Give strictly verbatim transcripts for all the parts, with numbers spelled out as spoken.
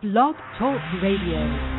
Blog Talk Radio.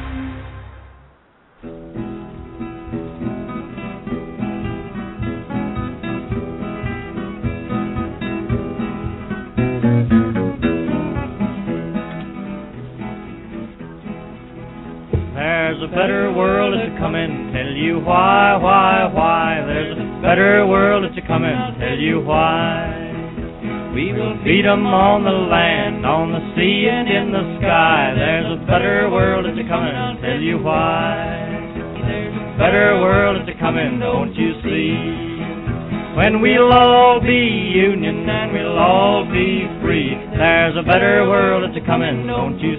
There's a better world that's a comin', tell you why, why, why. There's a better world that's a comin', tell you why. We will feed 'em on the land, on the sea and in the sky. There's a better world that's a comin', tell you why. There's a better world that's a comin', don't you see? When we'll all be union and we'll all be free. There's a better world that's a comin', don't you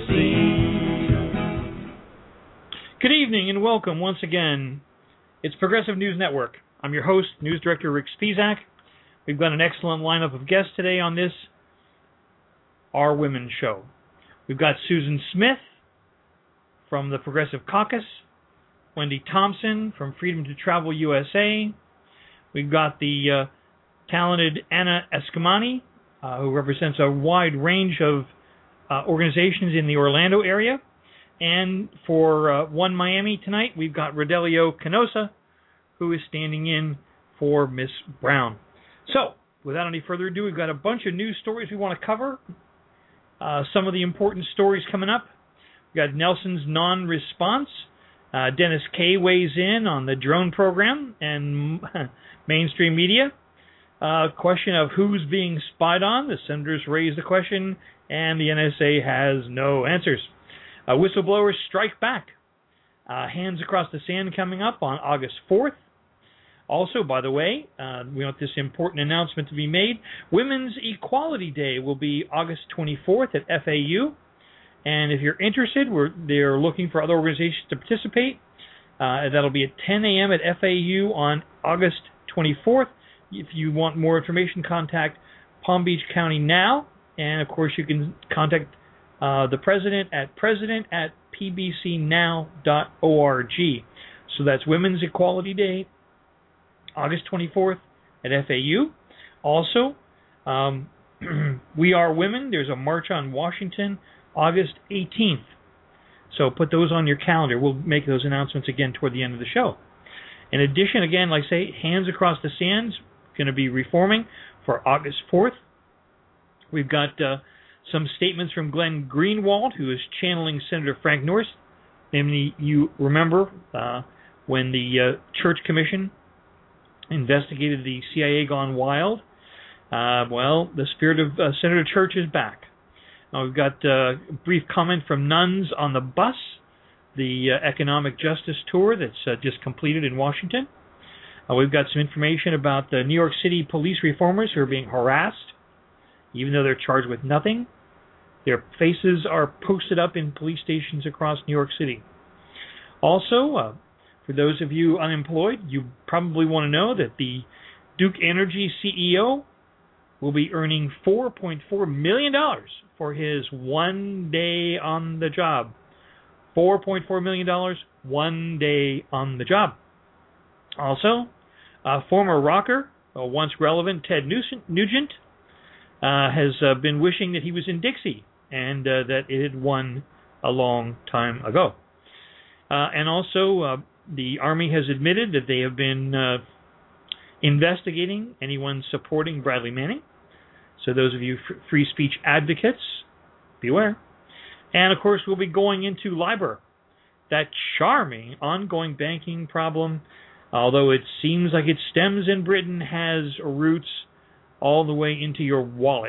see? Good evening and welcome once again. It's Progressive News Network. I'm your host, News Director Rick Spizak. We've got an excellent lineup of guests today on this, Our Women show. We've got Susan Smith from the Progressive Caucus, Wendy Thompson from Freedom to Travel U S A. We've got the uh, talented Anna Eskamani, uh, who represents a wide range of uh, organizations in the Orlando area. And for uh, One Miami tonight, we've got Rodelio Canosa, who is standing in for Miss Brown. So, without any further ado, we've got a bunch of news stories we want to cover. Uh, some of the important stories coming up. We've got Nelson's non-response. Uh, Dennis Kaye weighs in on the drone program and mainstream media. Uh, question of who's being spied on. The senators raised the question, and the N S A has no answers. Uh, whistleblowers strike back. Uh, hands across the sand coming up on August fourth. Also, by the way, uh, we want this important announcement to be made. Women's Equality Day will be August twenty-fourth at F A U. And if you're interested, we're, they're looking for other organizations to participate. Uh, that'll be at ten a.m. at F A U on August twenty-fourth. If you want more information, contact Palm Beach County Now. And, of course, you can contact uh, the president at president at p b c now dot org. So that's Women's Equality Day, August twenty-fourth at F A U. Also, um, We Are Women. There's a march on Washington, August eighteenth. So put those on your calendar. We'll make those announcements again toward the end of the show. In addition, again, like I say, Hands Across the Sands going to be reforming for August fourth. We've got uh, some statements from Glenn Greenwald, who is channeling Senator Frank Norris. Namely, you remember uh, when the uh, Church Commission investigated the C I A gone wild. Uh, well, the spirit of uh, Senator Church is back. Now, we've got uh, a brief comment from Nuns on the Bus, the uh, economic justice tour that's uh, just completed in Washington. Uh, we've got some information about the New York City police reformers who are being harassed, even though they're charged with nothing. Their faces are posted up in police stations across New York City. Also, uh, for those of you unemployed, you probably want to know that the Duke Energy C E O will be earning four point four million dollars for his one day on the job. four point four million dollars, one day on the job. Also, uh, former rocker, uh, once relevant Ted Nugent, uh, has uh, been wishing that he was in Dixie and uh, that it had won a long time ago. Uh, and also, uh, the Army has admitted that they have been uh, investigating anyone supporting Bradley Manning. So those of you f- free speech advocates, beware. And, of course, we'll be going into LIBOR, that charming ongoing banking problem, although it seems like it stems in Britain, has roots all the way into your wallet.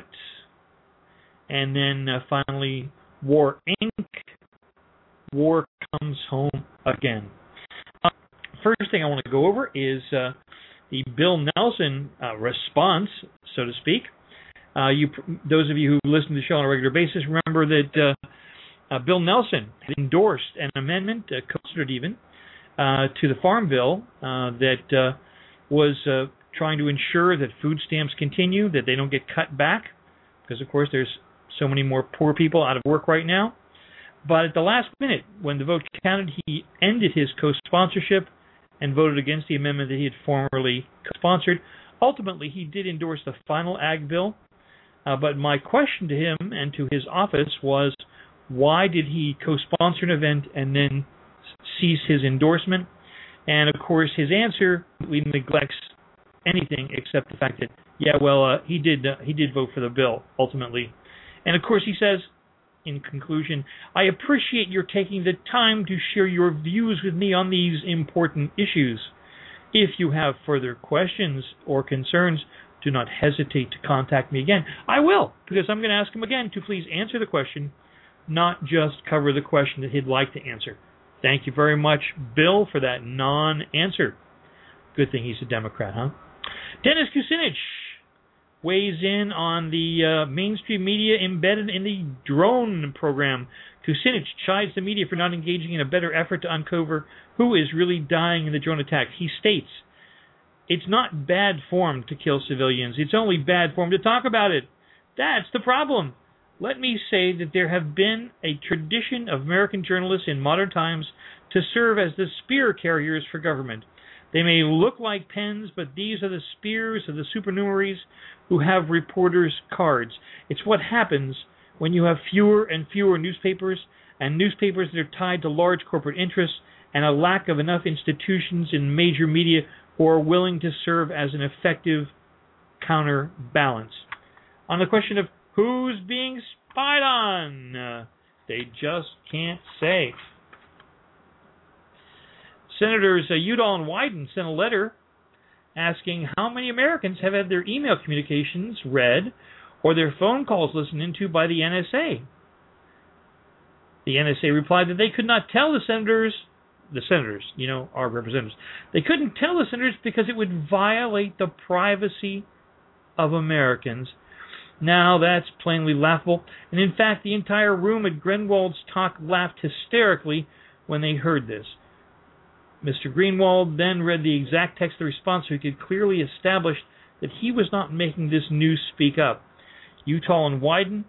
And then, uh, finally, War Incorporated. War comes home again. Uh, first thing I want to go over is uh, the Bill Nelson uh, response, so to speak. Uh, you, those of you who listen to the show on a regular basis, remember that uh, uh, Bill Nelson had endorsed an amendment, uh, co-sponsored even, uh, to the Farm Bill uh, that uh, was uh, trying to ensure that food stamps continue, that they don't get cut back, because, of course, there's so many more poor people out of work right now. But at the last minute, when the vote counted, he ended his co-sponsorship and voted against the amendment that he had formerly co-sponsored. Ultimately, he did endorse the final ag bill. Uh, but my question to him and to his office was, Why did he co-sponsor an event and then cease his endorsement? And, of course, his answer neglects anything except the fact that, yeah, well, uh, he did uh, he did vote for the bill, ultimately. And, of course, he says, in conclusion, I appreciate your taking the time to share your views with me on these important issues. If you have further questions or concerns, do not hesitate to contact me again. I will, because I'm going to ask him again to please answer the question, not just cover the question that he'd like to answer. Thank you very much, Bill, for that non-answer. Good thing he's a Democrat, huh? Dennis Kucinich weighs in on the uh, mainstream media embedded in the drone program. Kucinich chides the media for not engaging in a better effort to uncover who is really dying in the drone attacks. He states, it's not bad form to kill civilians. It's only bad form to talk about it. That's the problem. Let me say that there have been a tradition of American journalists in modern times to serve as the spear carriers for government. They may look like pens, but these are the spears of the supernumeraries who have reporters' cards. It's what happens when you have fewer and fewer newspapers, and newspapers that are tied to large corporate interests, and a lack of enough institutions in major media who are willing to serve as an effective counterbalance. On the question of who's being spied on, uh, they just can't say. Senators uh, Udall and Wyden sent a letter asking how many Americans have had their email communications read or their phone calls listened into by the N S A. The N S A replied that they could not tell the senators, the senators, you know, our representatives, they couldn't tell the senators because it would violate the privacy of Americans. Now, that's plainly laughable. And in fact, the entire room at Greenwald's talk laughed hysterically when they heard this. Mister Greenwald then read the exact text of the response so he could clearly establish that he was not making this news speak up. Udall and Wyden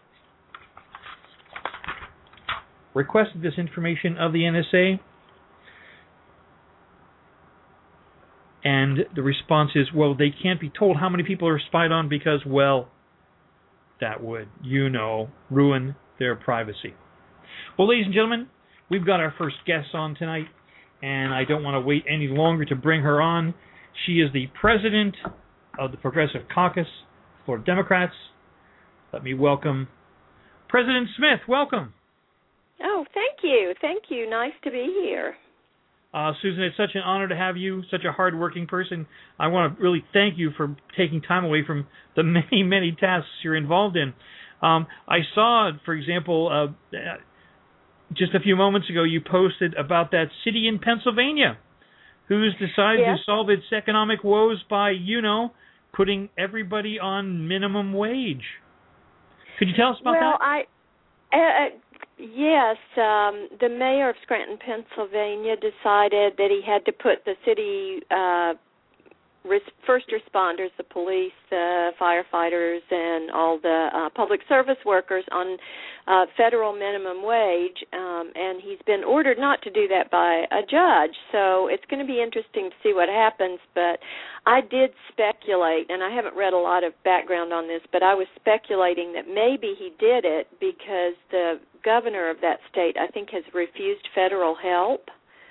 requested this information of the N S A, and the response is, well, they can't be told how many people are spied on because, well, that would, you know, ruin their privacy. Well, ladies and gentlemen, we've got our first guest on tonight, and I don't want to wait any longer to bring her on. She is the president of the Progressive Caucus for Democrats. Let me welcome President Smith. Welcome. Oh, thank you. Thank you. Nice to be here. Uh, Susan, it's such an honor to have you, such a hard-working person. I want to really thank you for taking time away from the many, many tasks you're involved in. Um, I saw, for example, uh, just a few moments ago, you posted about that city in Pennsylvania who's decided yes. to solve its economic woes by, you know, putting everybody on minimum wage. Could you tell us about well, that? Well, I, uh, yes, um, the mayor of Scranton, Pennsylvania, decided that he had to put the city uh, res- first responders, the police, the firefighters, and all the uh, public service workers on uh, federal minimum wage, um, and he's been ordered not to do that by a judge. So it's going to be interesting to see what happens, but I did speculate, and I haven't read a lot of background on this, but I was speculating that maybe he did it because the governor of that state, I think, has refused federal help,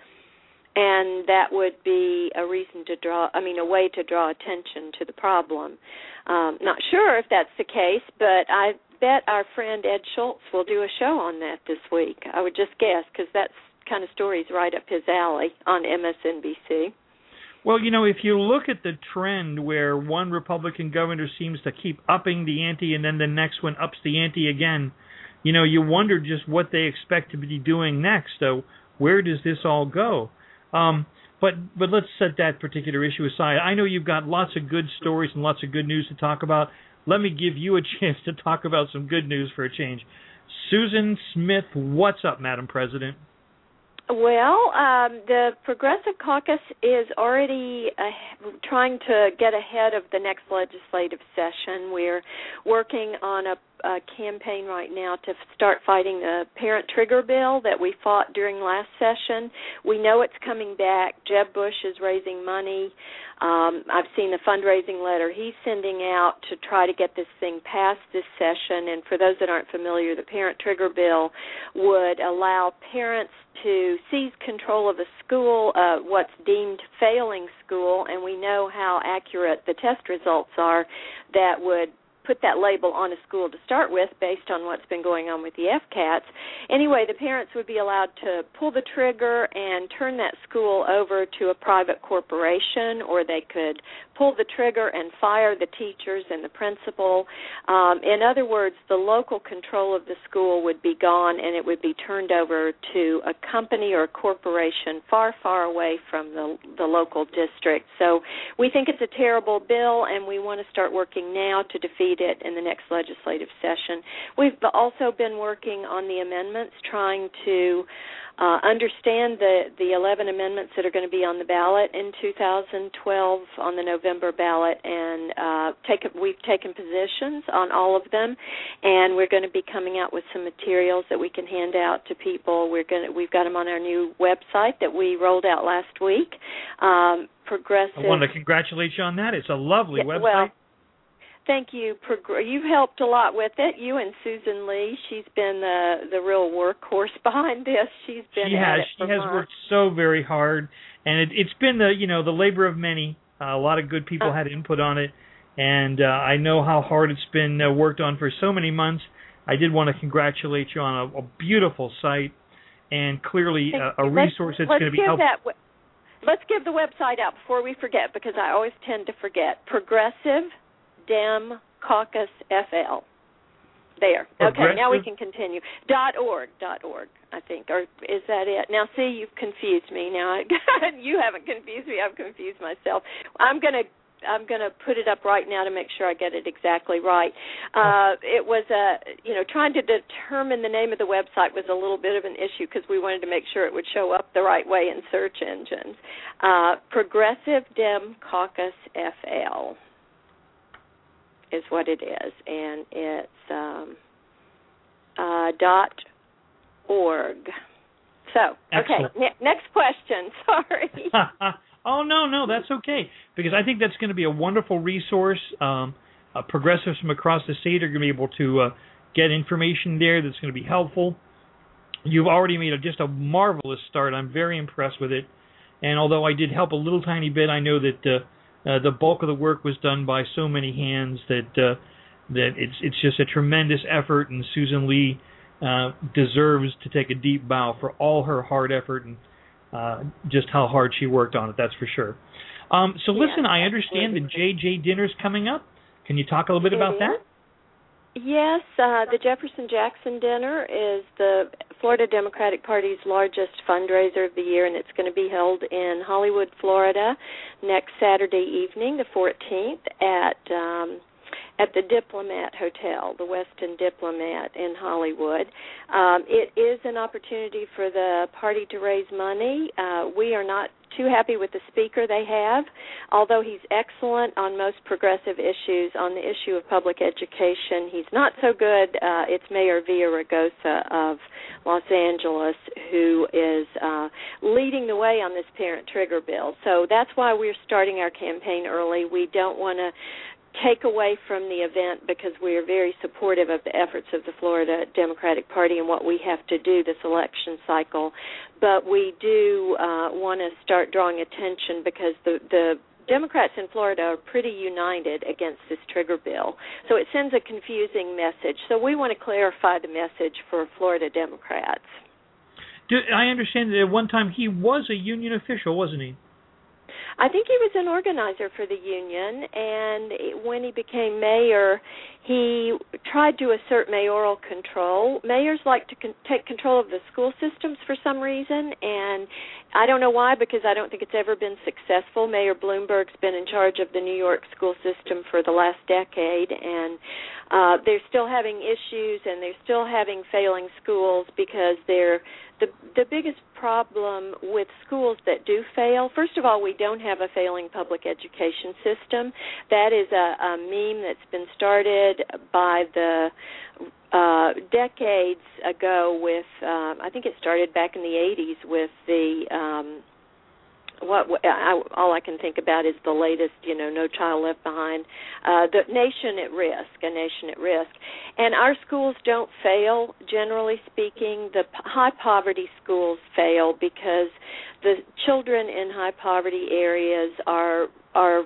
and that would be a reason to draw, I mean, a way to draw attention to the problem. Um, not sure if that's the case, but I bet our friend Ed Schultz will do a show on that this week. I would just guess, because that kind of story's right up his alley on M S N B C. Well, you know, if you look at the trend where one Republican governor seems to keep upping the ante and then the next one ups the ante again, you know, you wonder just what they expect to be doing next. So where does this all go? Um, but but let's set that particular issue aside. I know you've got lots of good stories and lots of good news to talk about. Let me give you a chance to talk about some good news for a change. Susan Smith, what's up, Madam President? Well, um, the Progressive Caucus is already uh, trying to get ahead of the next legislative session. We're working on a, a campaign right now to start fighting the parent trigger bill that we fought during last session. We know it's coming back. Jeb Bush is raising money. Um, I've seen the fundraising letter he's sending out to try to get this thing passed this session. And for those that aren't familiar, the parent trigger bill would allow parents to seize control of a school, uh, what's deemed failing school, and we know how accurate the test results are that would put that label on a school to start with based on what's been going on with the F CATs. Anyway, the parents would be allowed to pull the trigger and turn that school over to a private corporation, or they could pull the trigger and fire the teachers and the principal. Um, in other words, the local control of the school would be gone, and it would be turned over to a company or a corporation far, far away from the, the local district. So we think it's a terrible bill, and we want to start working now to defeat it in the next legislative session. We've also been working on the amendments, trying to uh, understand the, the eleven amendments that are going to be on the ballot in two thousand twelve on the November ballot, and uh, take, we've taken positions on all of them, and we're going to be coming out with some materials that we can hand out to people. We're going to, we've got them on our new website that we rolled out last week. Um, progressive. I want to congratulate you on that. It's a lovely yeah, website. Well, thank you. You've helped a lot with it. You and Susan Lee. She's been the the real workhorse behind this. She's been she at has. it She for has months. worked so very hard, and it, it's been the you know the labor of many. Uh, a lot of good people uh, had input on it, and uh, I know how hard it's been uh, worked on for so many months. I did want to congratulate you on a, a beautiful site, and clearly a, a resource let's, that's going to be helpful. That, let's give the website out before we forget, because I always tend to forget. Progressive Dem Caucus F L. There. Okay, now we can continue. Dot org. Dot org, I think. Or is that it? Now, see, you've confused me. Now, I, you haven't confused me. I've confused myself. I'm going to I'm going to put it up right now to make sure I get it exactly right. Uh, it was a, you know, trying to determine the name of the website was a little bit of an issue because we wanted to make sure it would show up the right way in search engines. Uh, Progressive Dem Caucus F L is what it is, and it's um, uh, dot org. So, okay, ne- next question. Sorry. Oh, no, no, that's okay, because I think that's going to be a wonderful resource. Um, uh, progressives from across the state are going to be able to uh, get information there that's going to be helpful. You've already made a, just a marvelous start. I'm very impressed with it. And although I did help a little tiny bit, I know that uh, uh, the bulk of the work was done by so many hands that uh, that it's it's just a tremendous effort, and Susan Lee uh, deserves to take a deep bow for all her hard effort and Uh, just how hard she worked on it, that's for sure. Um, so listen, yeah, I understand the J J dinner's coming up. Can you talk a little bit about that? Yes, uh, the Jefferson Jackson dinner is the Florida Democratic Party's largest fundraiser of the year, and it's going to be held in Hollywood, Florida, next Saturday evening, the fourteenth, at um, at the Diplomat Hotel, the Westin Diplomat in Hollywood. Um, it is an opportunity for the party to raise money. Uh, we are not too happy with the speaker they have, although he's excellent on most progressive issues. On the issue of public education, he's not so good. Uh, it's Mayor Villaraigosa of Los Angeles who is uh, leading the way on this parent trigger bill. So that's why we're starting our campaign early. We don't want to take away from the event because we are very supportive of the efforts of the Florida Democratic Party and what we have to do this election cycle. But we do uh, want to start drawing attention because the, the Democrats in Florida are pretty united against this trigger bill. So it sends a confusing message. So we want to clarify the message for Florida Democrats. Do, I understand that at one time he was a union official, wasn't he? I think he was an organizer for the union, and when he became mayor, he tried to assert mayoral control. Mayors like to con- take control of the school systems for some reason, and I don't know why, because I don't think it's ever been successful. Mayor Bloomberg's been in charge of the New York school system for the last decade, and uh, they're still having issues and they're still having failing schools because they're the the biggest problem with schools that do fail. First of all, we don't have a failing public education system. That is a, a meme that's been started by the uh, decades ago with, um, I think it started back in the eighties with the, um, what I, all I can think about is the latest, you know, No Child Left Behind, uh, the Nation at Risk, A Nation at Risk. And our schools don't fail, generally speaking. The p- high poverty schools fail because the children in high poverty areas are are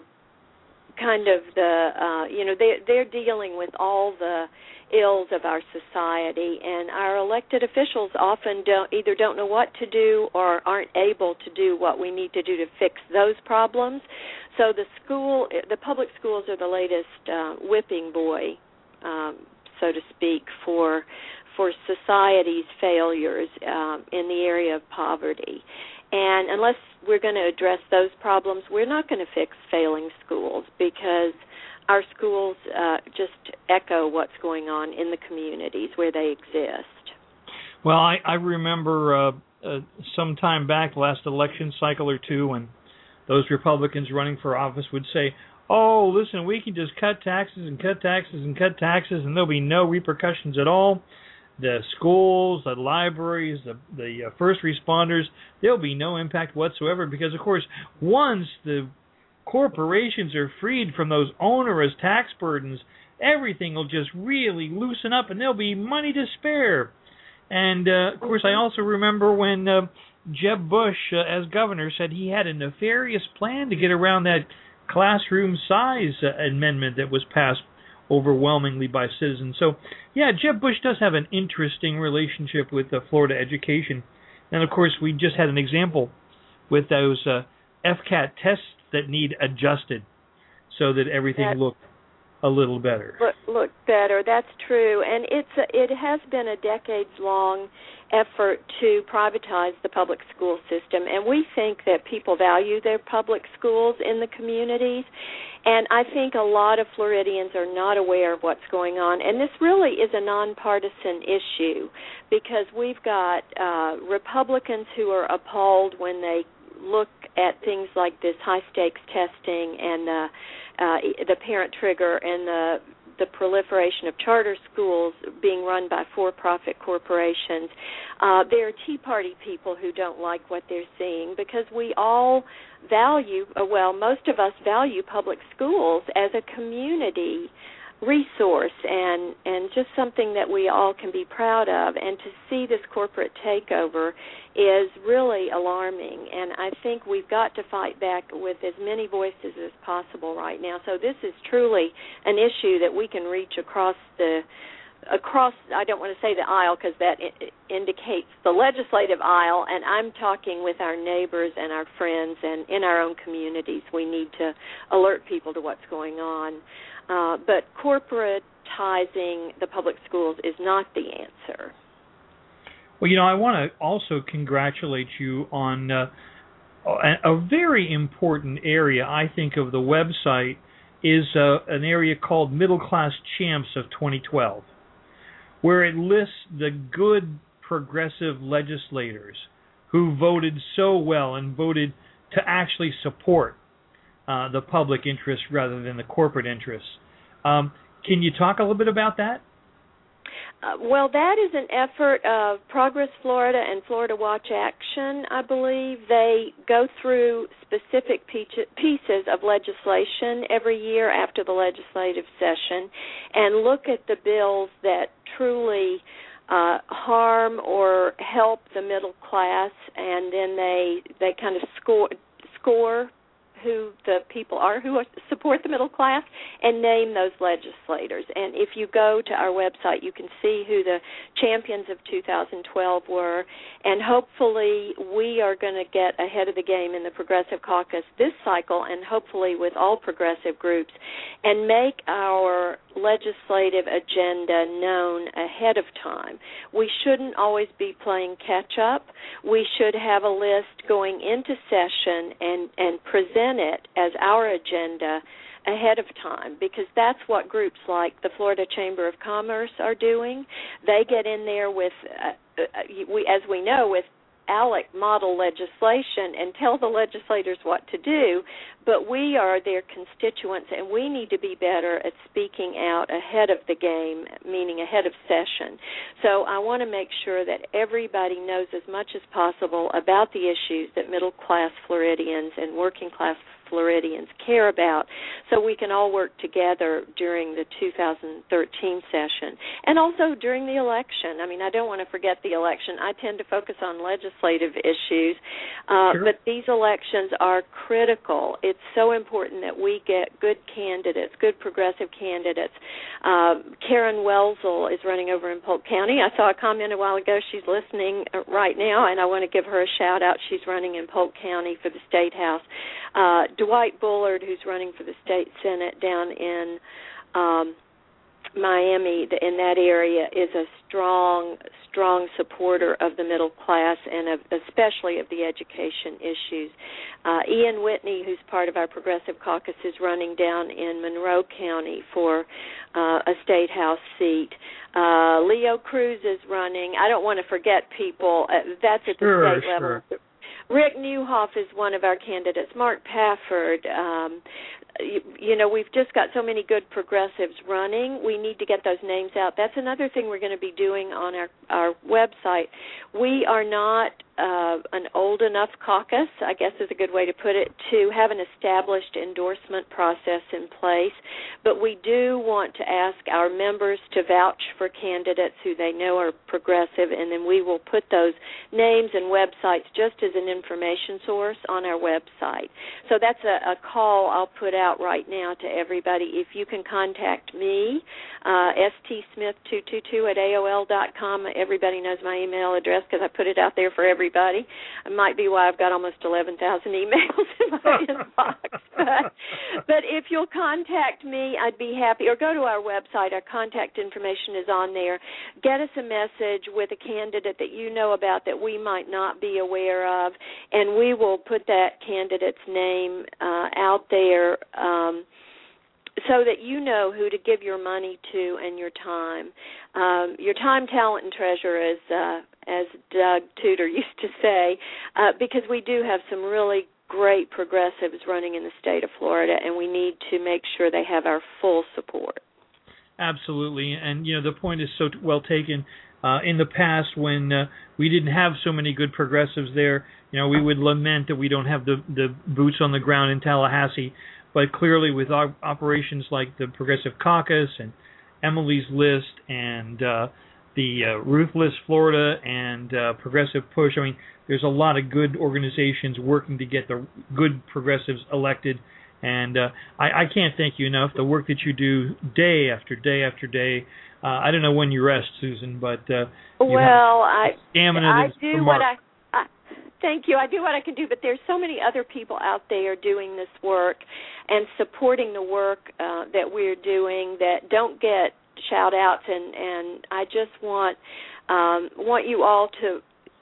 kind of the, uh, you know, they, they're dealing with all the ills of our society, and our elected officials often don't either don't know what to do or aren't able to do what we need to do to fix those problems. So the school, the public schools are the latest uh, whipping boy, um, so to speak, for for society's failures um, in the area of poverty. And unless we're going to address those problems, we're not going to fix failing schools because our schools uh, just echo what's going on in the communities where they exist. Well, I, I remember uh, uh, some time back, last election cycle or two, when those Republicans running for office would say, oh, listen, we can just cut taxes and cut taxes and cut taxes and there'll be no repercussions at all. The schools, the libraries, the, the uh, first responders, there'll be no impact whatsoever because, of course, once the corporations are freed from those onerous tax burdens, everything will just really loosen up and there'll be money to spare. And, uh, of course, I also remember when uh, Jeb Bush, uh, as governor, said he had a nefarious plan to get around that classroom size uh, amendment that was passed overwhelmingly by citizens. So, yeah, Jeb Bush does have an interesting relationship with uh, Florida education. And, of course, we just had an example with those uh, F CAT tests that need adjusted so that everything that, looked a little better. Look, look better, that's true. And it's a, it has been a decades-long effort to privatize the public school system. And we think that people value their public schools in the communities. And I think a lot of Floridians are not aware of what's going on. And this really is a nonpartisan issue because we've got uh, Republicans who are appalled when they look at things like this high-stakes testing and the, uh, the parent trigger and the the proliferation of charter schools being run by for-profit corporations. Uh, there are Tea Party people who don't like what they're seeing because we all value, well, most of us value public schools as a community resource and, and just something that we all can be proud of. And to see this corporate takeover is really alarming. And I think we've got to fight back with as many voices as possible right now. So this is truly an issue that we can reach across the across, I don't want to say the aisle because that I- indicates the legislative aisle, and I'm talking with our neighbors and our friends and in our own communities. We need to alert people to what's going on. Uh, but corporatizing the public schools is not the answer. Well, you know, I want to also congratulate you on uh, a, a very important area, I think, of the website is uh, an area called Middle Class Champs of twenty twelve, where it lists the good progressive legislators who voted so well and voted to actually support uh, the public interest rather than the corporate interests. Um, can you talk a little bit about that? Uh, well, that is an effort of Progress Florida and Florida Watch Action, I believe. They go through specific pieces of legislation every year after the legislative session and look at the bills that truly uh, harm or help the middle class, and then they they kind of score score who the people are who support the middle class and name those legislators. And if you go to our website, you can see who the champions of two thousand twelve were, and hopefully we are going to get ahead of the game in the Progressive Caucus this cycle, and hopefully with all progressive groups, and make our legislative agenda known ahead of time. We shouldn't always be playing catch-up. We should have a list going into session and, and present it as our agenda ahead of time, because that's what groups like the Florida Chamber of Commerce are doing. They get in there with, uh, we, as we know, with ALEC model legislation and tell the legislators what to do, but we are their constituents, and we need to be better at speaking out ahead of the game, meaning ahead of session. So I want to make sure that everybody knows as much as possible about the issues that middle-class Floridians and working-class Floridians care about, so we can all work together during the two thousand thirteen session and also during the election. I mean, I don't want to forget the election. I tend to focus on legislative issues, uh, sure. but these elections are critical. It's so important that we get good candidates, good progressive candidates. Uh, Karen Welzel is running over in Polk County. I saw a comment a while ago. She's listening right now, and I want to give her a shout-out. She's running in Polk County for the State House. Uh, Dwight Bullard, who's running for the state Senate down in um, Miami, in that area, is a strong, strong supporter of the middle class and of, especially of the education issues. Uh, Ian Whitney, who's part of our Progressive Caucus, is running down in Monroe County for uh, a state house seat. Uh, Leo Cruz is running. I don't want to forget people. Uh, that's at sure, the state sure. level. Rick Newhoff is one of our candidates. Mark Pafford. Um, you, you know, we've just got so many good progressives running. We need to get those names out. That's another thing we're going to be doing on our, our website. We are not uh, an old enough caucus, I guess is a good way to put it, to have an established endorsement process in place. But we do want to ask our members to vouch for candidates who they know are progressive, and then we will put those names and websites just as an information source on our website. So that's a, a call I'll put out right now to everybody. If you can contact me, uh, S T Smith two two two at A O L dot com. Everybody knows my email address because I put it out there for everybody. It might be why I've got almost eleven thousand emails in my inbox. But, but if you'll contact me, I'd be happy. Or go to our website. Our contact information is on there. Get us a message with a candidate that you know about that we might not be aware of, and we will put that candidate's name uh, out there um, so that you know who to give your money to and your time. Um, your time, talent, and treasure, as, uh, as Doug Tudor used to say, uh, because we do have some really great progressives running in the state of Florida, and we need to make sure they have our full support. Absolutely, and you know the point is so t- well taken. Uh, in the past, when uh, we didn't have so many good progressives there, you know, we would lament that we don't have the, the boots on the ground in Tallahassee. But clearly, with our operations like the Progressive Caucus and Emily's List and uh, the uh, Ruthless Florida and uh, Progressive Push, I mean, there's a lot of good organizations working to get the good progressives elected. And uh, I, I can't thank you enough. The work that you do day after day after day. Uh, I don't know when you rest, Susan, but uh, you well, I stamina I that's do what I, I. Thank you. I do what I can do, but there's so many other people out there doing this work and supporting the work uh, that we're doing that don't get shout outs, and, and I just want um, want you all to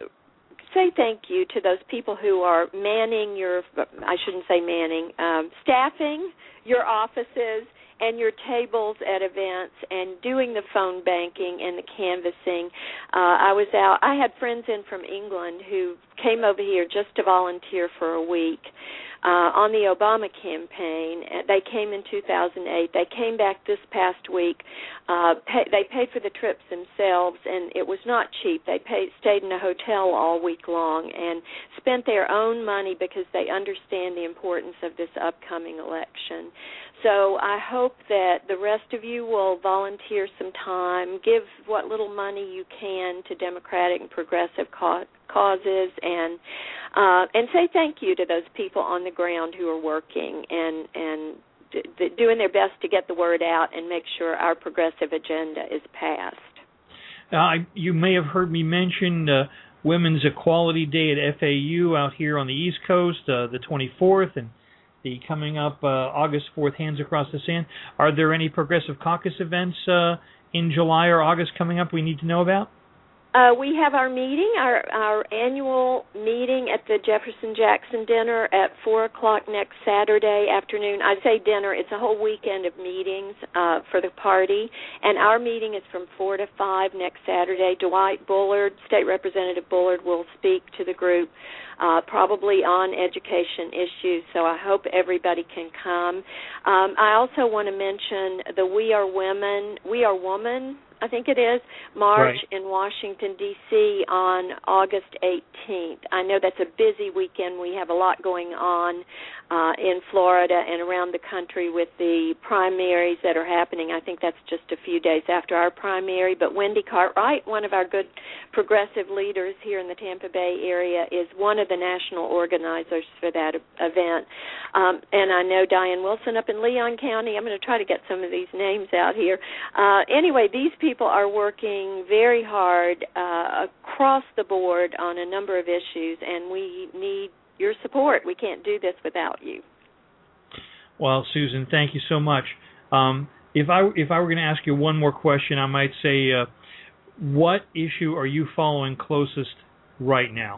say thank you to those people who are manning your, I shouldn't say manning, um, staffing your offices and your tables at events and doing the phone banking and the canvassing. Uh, I was out, I had friends in from England who came over here just to volunteer for a week uh, on the Obama campaign. They came in two thousand eight. They came back this past week. Uh, pay, they paid for the trips themselves, and it was not cheap. They paid, stayed in a hotel all week long and spent their own money because they understand the importance of this upcoming election. So I hope that the rest of you will volunteer some time, give what little money you can to Democratic and progressive ca- causes, and uh, and say thank you to those people on the ground who are working and and d- doing their best to get the word out and make sure our progressive agenda is passed. Uh, you may have heard me mention uh, Women's Equality Day at F A U out here on the East Coast, uh, the twenty-fourth, and the coming up uh, August fourth, Hands Across the Sand. Are there any Progressive Caucus events uh, in July or August coming up we need to know about? Uh, we have our meeting, our, our annual meeting at the Jefferson Jackson Dinner at four o'clock next Saturday afternoon. I say dinner, it's a whole weekend of meetings uh, for the party, and our meeting is from four to five next Saturday. Dwight Bullard, State Representative Bullard, will speak to the group, uh, probably on education issues, so I hope everybody can come. Um, I also want to mention the We Are Women, We Are Woman, I think it is, March right. in Washington, D C on August eighteenth. I know that's a busy weekend. We have a lot going on uh, in Florida and around the country with the primaries that are happening. I think that's just a few days after our primary. But Wendy Cartwright, one of our good progressive leaders here in the Tampa Bay area, is one of the national organizers for that event. Um, and I know Diane Wilson up in Leon County. I'm going to try to get some of these names out here. Uh, anyway, these people People are working very hard uh, across the board on a number of issues, and we need your support. We can't do this without you. Well, Susan, thank you so much. Um, if I if I were going to ask you one more question, I might say, uh, what issue are you following closest right now?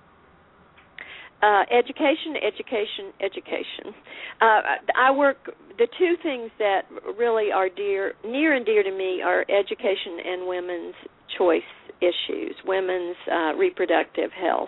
Uh, education, education, education. Uh, I work, the two things that really are dear, near and dear to me are education and women's choice issues, women's uh, reproductive health.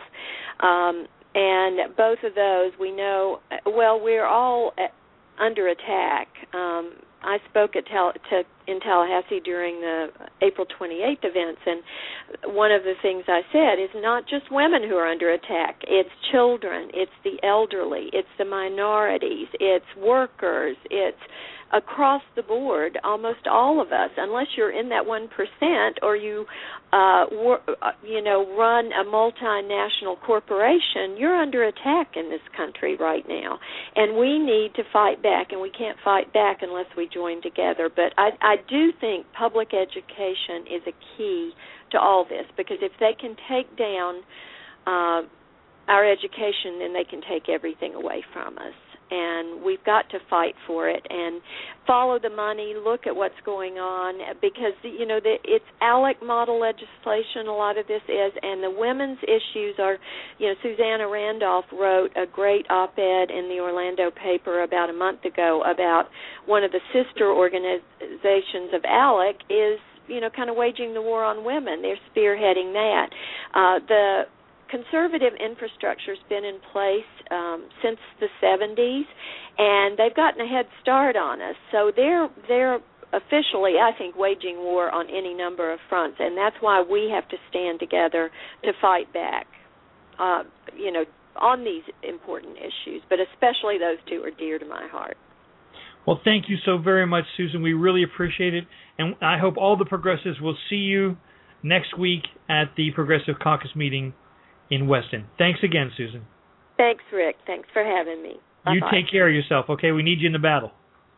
Um, and both of those we know, well, we're all under attack. Um, I spoke at Tal- to, in Tallahassee during the April twenty-eighth events, and one of the things I said is not just women who are under attack. It's children, it's the elderly, it's the minorities, it's workers, it's across the board, almost all of us, unless you're in that one percent or you, uh, wor- you know, run a multinational corporation, you're under attack in this country right now. And we need to fight back, and we can't fight back unless we join together. But I, I do think public education is a key to all this, because if they can take down uh, our education, then they can take everything away from us. And we've got to fight for it and follow the money, look at what's going on, because, you know, the, it's ALEC model legislation, a lot of this is, and the women's issues are, you know, Susanna Randolph wrote a great op-ed in the Orlando paper about a month ago about one of the sister organizations of ALEC is, you know, kind of waging the war on women. They're spearheading that. Uh, the conservative infrastructure's been in place um, since the seventies, and they've gotten a head start on us. So they're they're officially, I think, waging war on any number of fronts, and that's why we have to stand together to fight back, uh, you know, on these important issues. But especially those two are dear to my heart. Well, thank you so very much, Susan. We really appreciate it, and I hope all the progressives will see you next week at the Progressive Caucus meeting in Weston. Thanks again, Susan. Thanks, Rick. Thanks for having me. Bye-bye. You take care of yourself, okay? We need you in the battle.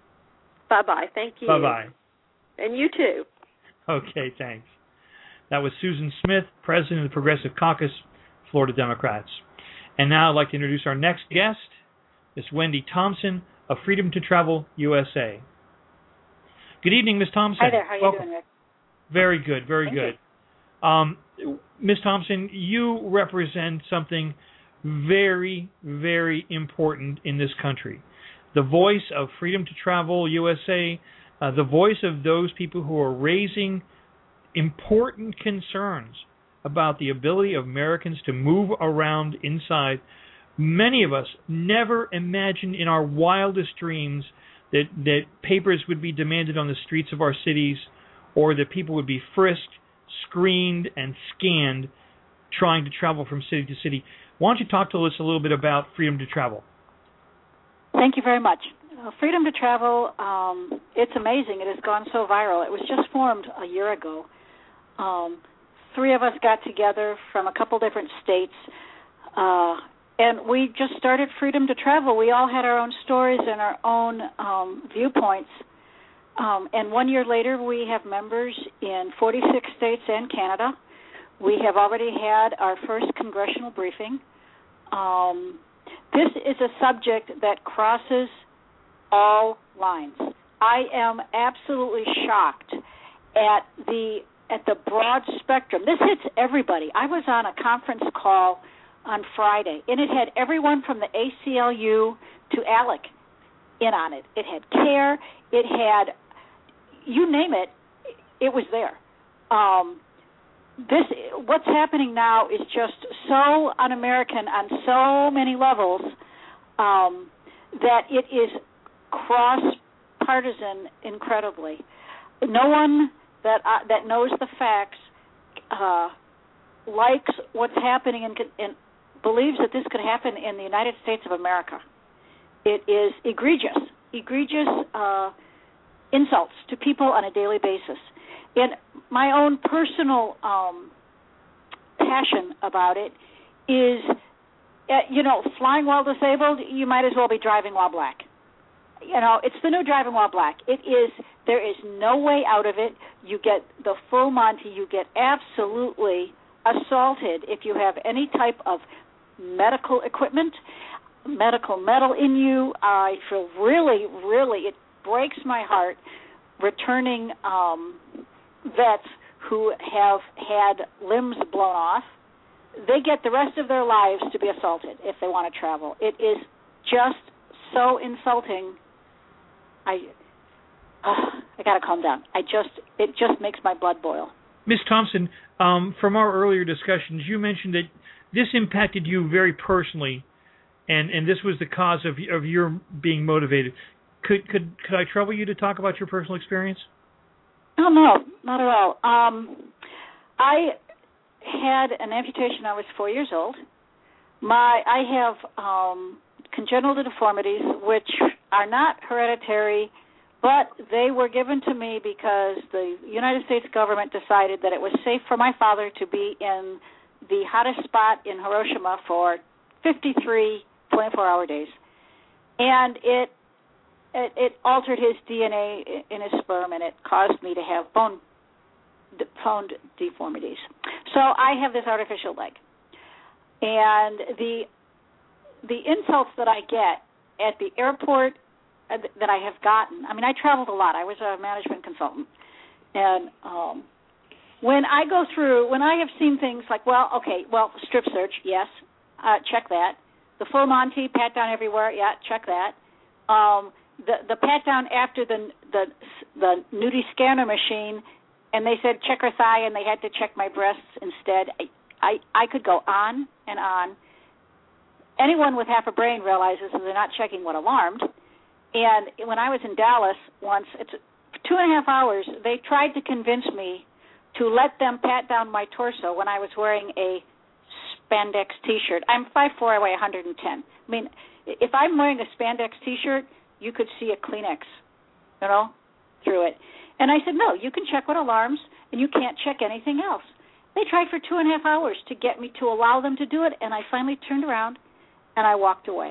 Bye-bye. Thank you. Bye-bye. And you too. Okay, thanks. That was Susan Smith, President of the Progressive Caucus, Florida Democrats. And now I'd like to introduce our next guest, Miss Wendy Thompson of Freedom to Travel U S A. Good evening, Miss Thompson. Hi there. How are you Welcome. doing, Rick? Very good, very Thank good. Um, Miz Thompson, you represent something very, very important in this country. The voice of Freedom to Travel U S A, uh, the voice of those people who are raising important concerns about the ability of Americans to move around inside. Many of us never imagined in our wildest dreams that, that papers would be demanded on the streets of our cities, or that people would be frisked, screened, and scanned trying to travel from city to city. Why don't you talk to us a little bit about Freedom to Travel? Thank you very much. Uh, Freedom to Travel, um, it's amazing. It has gone so viral. It was just formed a year ago. Um, three of us got together from a couple different states, uh, and we just started Freedom to Travel. We all had our own stories and our own um, viewpoints. Um, and one year later, we have members in forty-six states and Canada. We have already had our first congressional briefing. Um, this is a subject that crosses all lines. I am absolutely shocked at the at the broad spectrum. This hits everybody. I was on a conference call on Friday, and it had everyone from the A C L U to ALEC in on it. It had CARE. It had, you name it, it was there. Um, this, what's happening now is just so un-American on so many levels um, that it is cross-partisan incredibly. No one that uh, that knows the facts uh, likes what's happening and, and believes that this could happen in the United States of America. It is egregious, egregious uh, insults to people on a daily basis. And my own personal um, passion about it is, uh, you know, flying while disabled, you might as well be driving while black. You know, it's the new driving while black. It is, there is no way out of it. You get the full Monty. You get absolutely assaulted if you have any type of medical equipment, medical metal in you. I feel really, really, it breaks my heart returning um, vets who have had limbs blown off. They get the rest of their lives to be assaulted if they want to travel. It is just so insulting. I uh, I got to calm down. I just it just makes my blood boil. Miz Thompson, um, from our earlier discussions, you mentioned that this impacted you very personally, and, and this was the cause of of your being motivated. Could could could I trouble you to talk about your personal experience? Oh no, not at all. Um, I had an amputation. I was four years old. My I have um, congenital deformities, which are not hereditary, but they were given to me because the United States government decided that it was safe for my father to be in the hottest spot in Hiroshima for fifty-three twenty-four hour days. And it, it it altered his D N A in his sperm, and it caused me to have bone, bone deformities. So I have this artificial leg. And the the insults that I get at the airport uh, that I have gotten, I mean, I traveled a lot. I was a management consultant. And um, when I go through, when I have seen things like, well, okay, well, strip search, yes, uh, check that. The full Monty, pat down everywhere, yeah, check that. Um, the the pat down after the the the nudie scanner machine, and they said check her thigh, and they had to check my breasts instead. I I, I could go on and on. Anyone with half a brain realizes that they're not checking what alarmed. And when I was in Dallas once, it's two and a half hours, they tried to convince me to let them pat down my torso when I was wearing a spandex T-shirt. I'm five foot four, I weigh one hundred ten. I mean, if I'm wearing a spandex T-shirt, you could see a Kleenex, you know, through it. And I said, no, you can check what alarms, and you can't check anything else. They tried for two and a half hours to get me to allow them to do it, and I finally turned around and I walked away.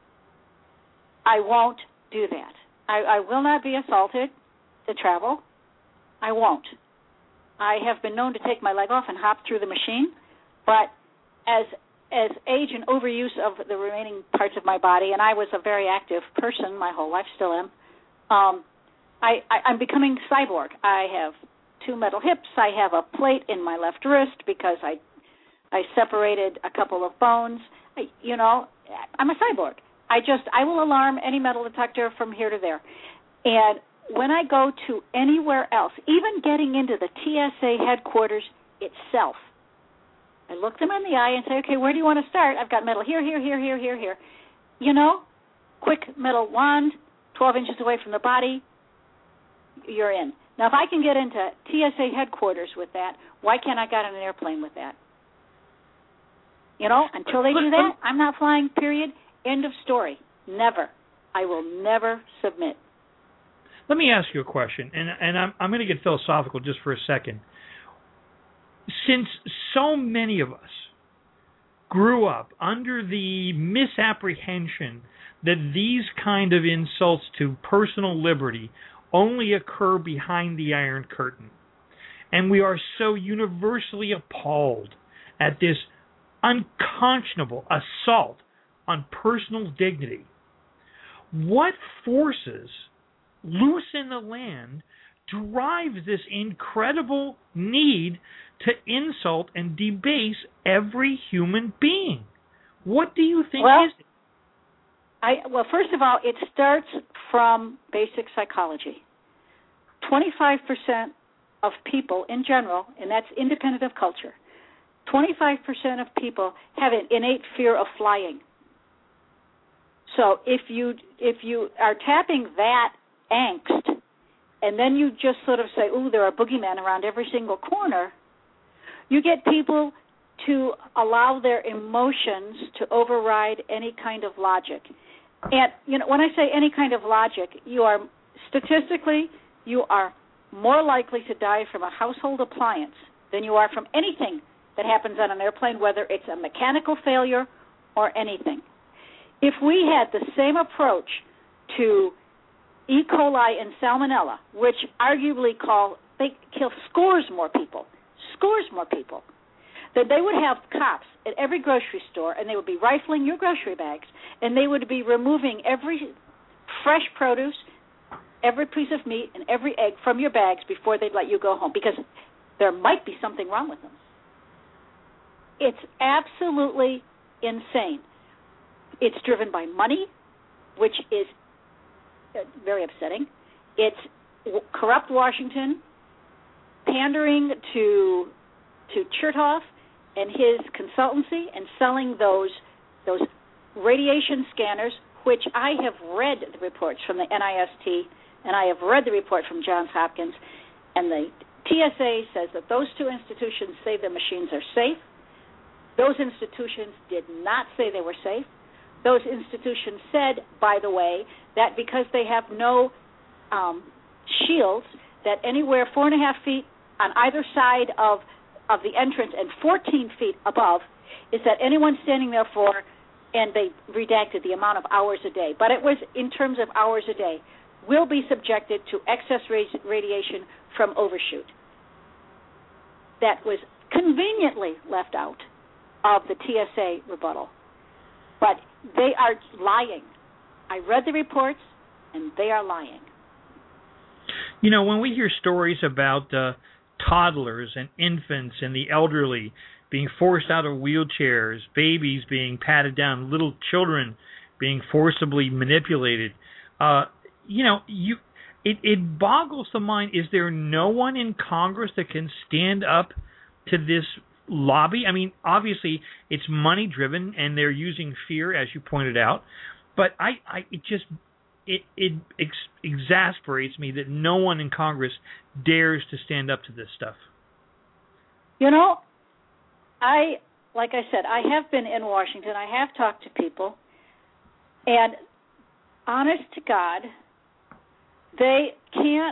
I won't do that. I, I will not be assaulted to travel. I won't. I have been known to take my leg off and hop through the machine, but as as age and overuse of the remaining parts of my body, and I was a very active person my whole life, still am, um, I, I, I'm becoming cyborg. I have two metal hips. I have a plate in my left wrist because I I separated a couple of bones. I, you know, I'm a cyborg. I just, I will alarm any metal detector from here to there. And when I go to anywhere else, even getting into the T S A headquarters itself, I look them in the eye and say, okay, where do you want to start? I've got metal here, here, here, here, here, here. You know, quick metal wand, twelve inches away from the body, you're in. Now, if I can get into T S A headquarters with that, why can't I get on an airplane with that? You know, until they do that, I'm not flying, period. End of story. Never. I will never submit. Let me ask you a question, and, and I'm, I'm going to get philosophical just for a second. Since so many of us grew up under the misapprehension that these kind of insults to personal liberty only occur behind the Iron Curtain, and we are so universally appalled at this unconscionable assault on personal dignity, what forces loose in the land drives this incredible need to insult and debase every human being? What do you think well, is it? I, well, first of all, it starts from basic psychology. twenty-five percent of people in general, and that's independent of culture, twenty-five percent of people have an innate fear of flying. So if you if you are tapping that angst, and then you just sort of say, ooh, there are boogeymen around every single corner, you get people to allow their emotions to override any kind of logic. And, you know, when I say any kind of logic, you are, statistically, you are more likely to die from a household appliance than you are from anything that happens on an airplane, whether it's a mechanical failure or anything. If we had the same approach to E. coli and salmonella, which arguably call, they kill scores more people, scores more people, that they would have cops at every grocery store, and they would be rifling your grocery bags, and they would be removing every fresh produce, every piece of meat, and every egg from your bags before they'd let you go home, because there might be something wrong with them. It's absolutely insane. It's driven by money, which is very upsetting. It's corrupt Washington pandering to to Chertoff and his consultancy and selling those those radiation scanners, which I have read the reports from the N I S T, and I have read the report from Johns Hopkins, and the T S A says that those two institutions say the machines are safe. Those institutions did not say they were safe. Those institutions said, by the way, that because they have no um, shields, that anywhere four and a half feet on either side of of the entrance and fourteen feet above is that anyone standing there for, and they redacted the amount of hours a day, but it was in terms of hours a day, will be subjected to excess radiation from overshoot. That was conveniently left out of the T S A rebuttal. But they are lying. I read the reports, and they are lying. You know, when we hear stories about uh, toddlers and infants and the elderly being forced out of wheelchairs, babies being patted down, little children being forcibly manipulated, uh, you know, you it, it boggles the mind. Is there no one in Congress that can stand up to this lobby? I mean, obviously it's money driven and they're using fear, as you pointed out, but I, I it just it it ex- exasperates me that no one in Congress dares to stand up to this stuff. You know, I like I said, I have been in Washington. I have talked to people, and honest to God, they can't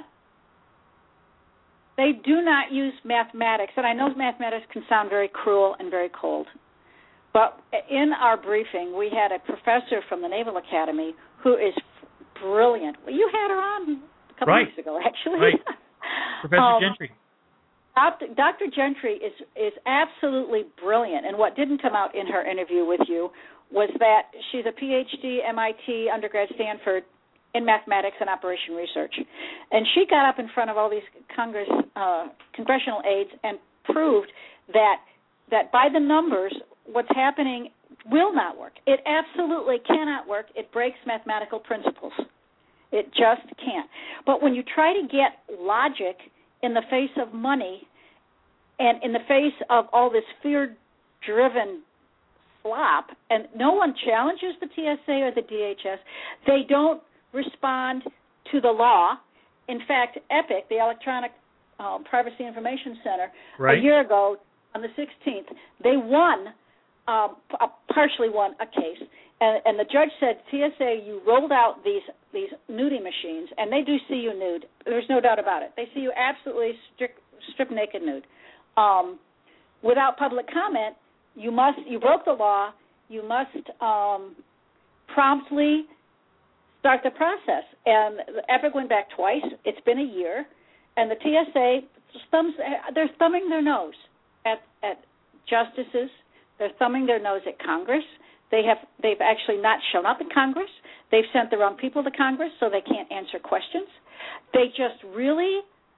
They do not use mathematics, and I know mathematics can sound very cruel and very cold, but in our briefing, we had a professor from the Naval Academy who is brilliant. Well, you had her on a couple right. weeks ago, actually. Right. Professor um, Gentry. Doctor Doctor Gentry is, is absolutely brilliant, and what didn't come out in her interview with you was that she's a P H D, M I T, undergrad, Stanford, in mathematics and operation research. And she got up in front of all these Congress, uh, congressional aides and proved that that by the numbers, what's happening will not work. It absolutely cannot work. It breaks mathematical principles. It just can't. But when you try to get logic in the face of money and in the face of all this fear-driven flop, and no one challenges the T S A or the D H S, they don't respond to the law. In fact, EPIC, the Electronic um, Privacy Information Center, right. a year ago on the sixteenth, they won, um, partially won a case, and, and the judge said, T S A, you rolled out these these nudie machines, and they do see you nude. There's no doubt about it. They see you absolutely strip, strip naked nude. Um, without public comment, you must you broke the law. You must um, promptly start the process. And EPIC went back twice. It's been a year, and the T S A thumbs, they're thumbing their nose at, at justices. They're thumbing their nose at Congress. They have they've actually not shown up in Congress. They've sent the wrong people to Congress, so they can't answer questions. They just really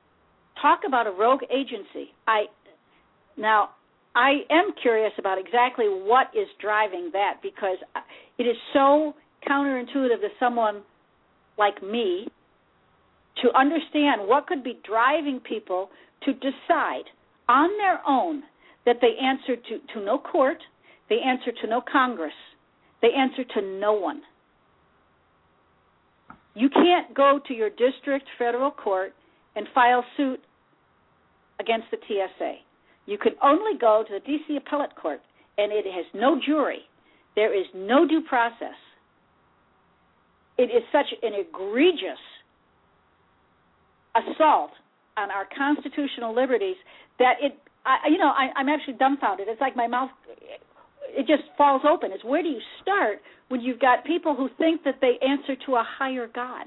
talk about a rogue agency. I now I am curious about exactly what is driving that, because it is so counterintuitive to someone like me to understand what could be driving people to decide on their own that they answer to, to no court, they answer to no Congress, they answer to no one. You can't go to your district federal court and file suit against the T S A. You can only go to the D C Appellate Court, and it has no jury. There is no due process. It is such an egregious assault on our constitutional liberties that it, I, you know, I, I'm actually dumbfounded. It's like my mouth, it just falls open. It's where do you start when you've got people who think that they answer to a higher God?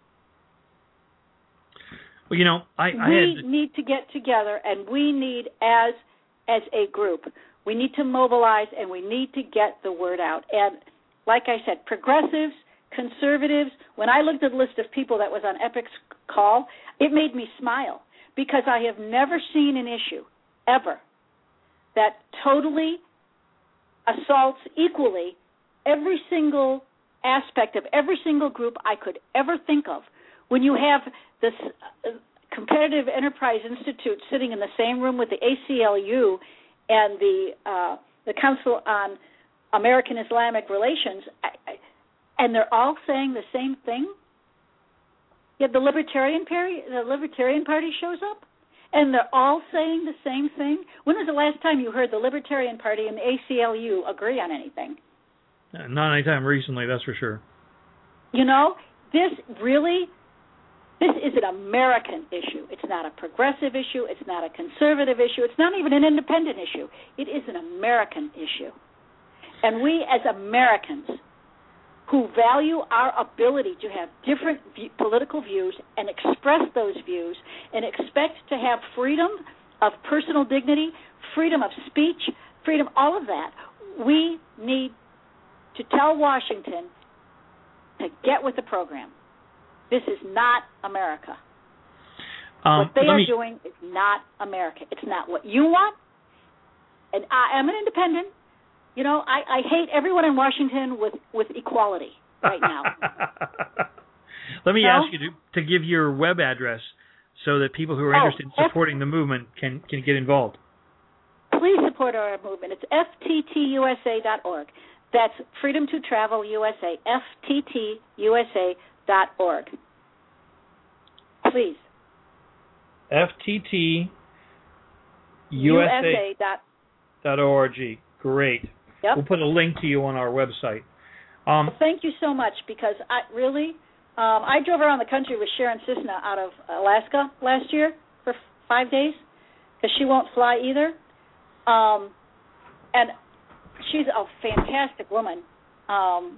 Well, you know, I, I we had... need to get together, and we need, as as a group, we need to mobilize, and we need to get the word out. And like I said, progressives, conservatives, when I looked at the list of people that was on Epic's call, it made me smile, because I have never seen an issue, ever, that totally assaults equally every single aspect of every single group I could ever think of. When you have this uh, Competitive Enterprise Institute sitting in the same room with the A C L U and the uh, the Council on American Islamic Relations, I, I, and they're all saying the same thing, yet the Libertarian Party, the Libertarian Party shows up, and they're all saying the same thing. When was the last time you heard the Libertarian Party and the A C L U agree on anything? Not any time recently, that's for sure. You know, this really, this is an American issue. It's not a progressive issue. It's not a conservative issue. It's not even an independent issue. It is an American issue. And we as Americans who value our ability to have different view, political views and express those views and expect to have freedom of personal dignity, freedom of speech, freedom, all of that, we need to tell Washington to get with the program. This is not America. Um, what they are me... doing is not America. It's not what you want. And I am an independent. You know, I, I hate everyone in Washington with, with equality right now. Let me no? ask you to, to give your web address so that people who are oh, interested in supporting F- the movement can, can get involved. Please support our movement. It's F T T U S A dot org. That's Freedom to Travel U S A, F T T U S A dot org. Please. F T T U S A dot org. Great. Yep. We'll put a link to you on our website. Um, well, thank you so much, because I really, um, I drove around the country with Sharon Cisna out of Alaska last year for five days, because she won't fly either. Um, and she's a fantastic woman. Um,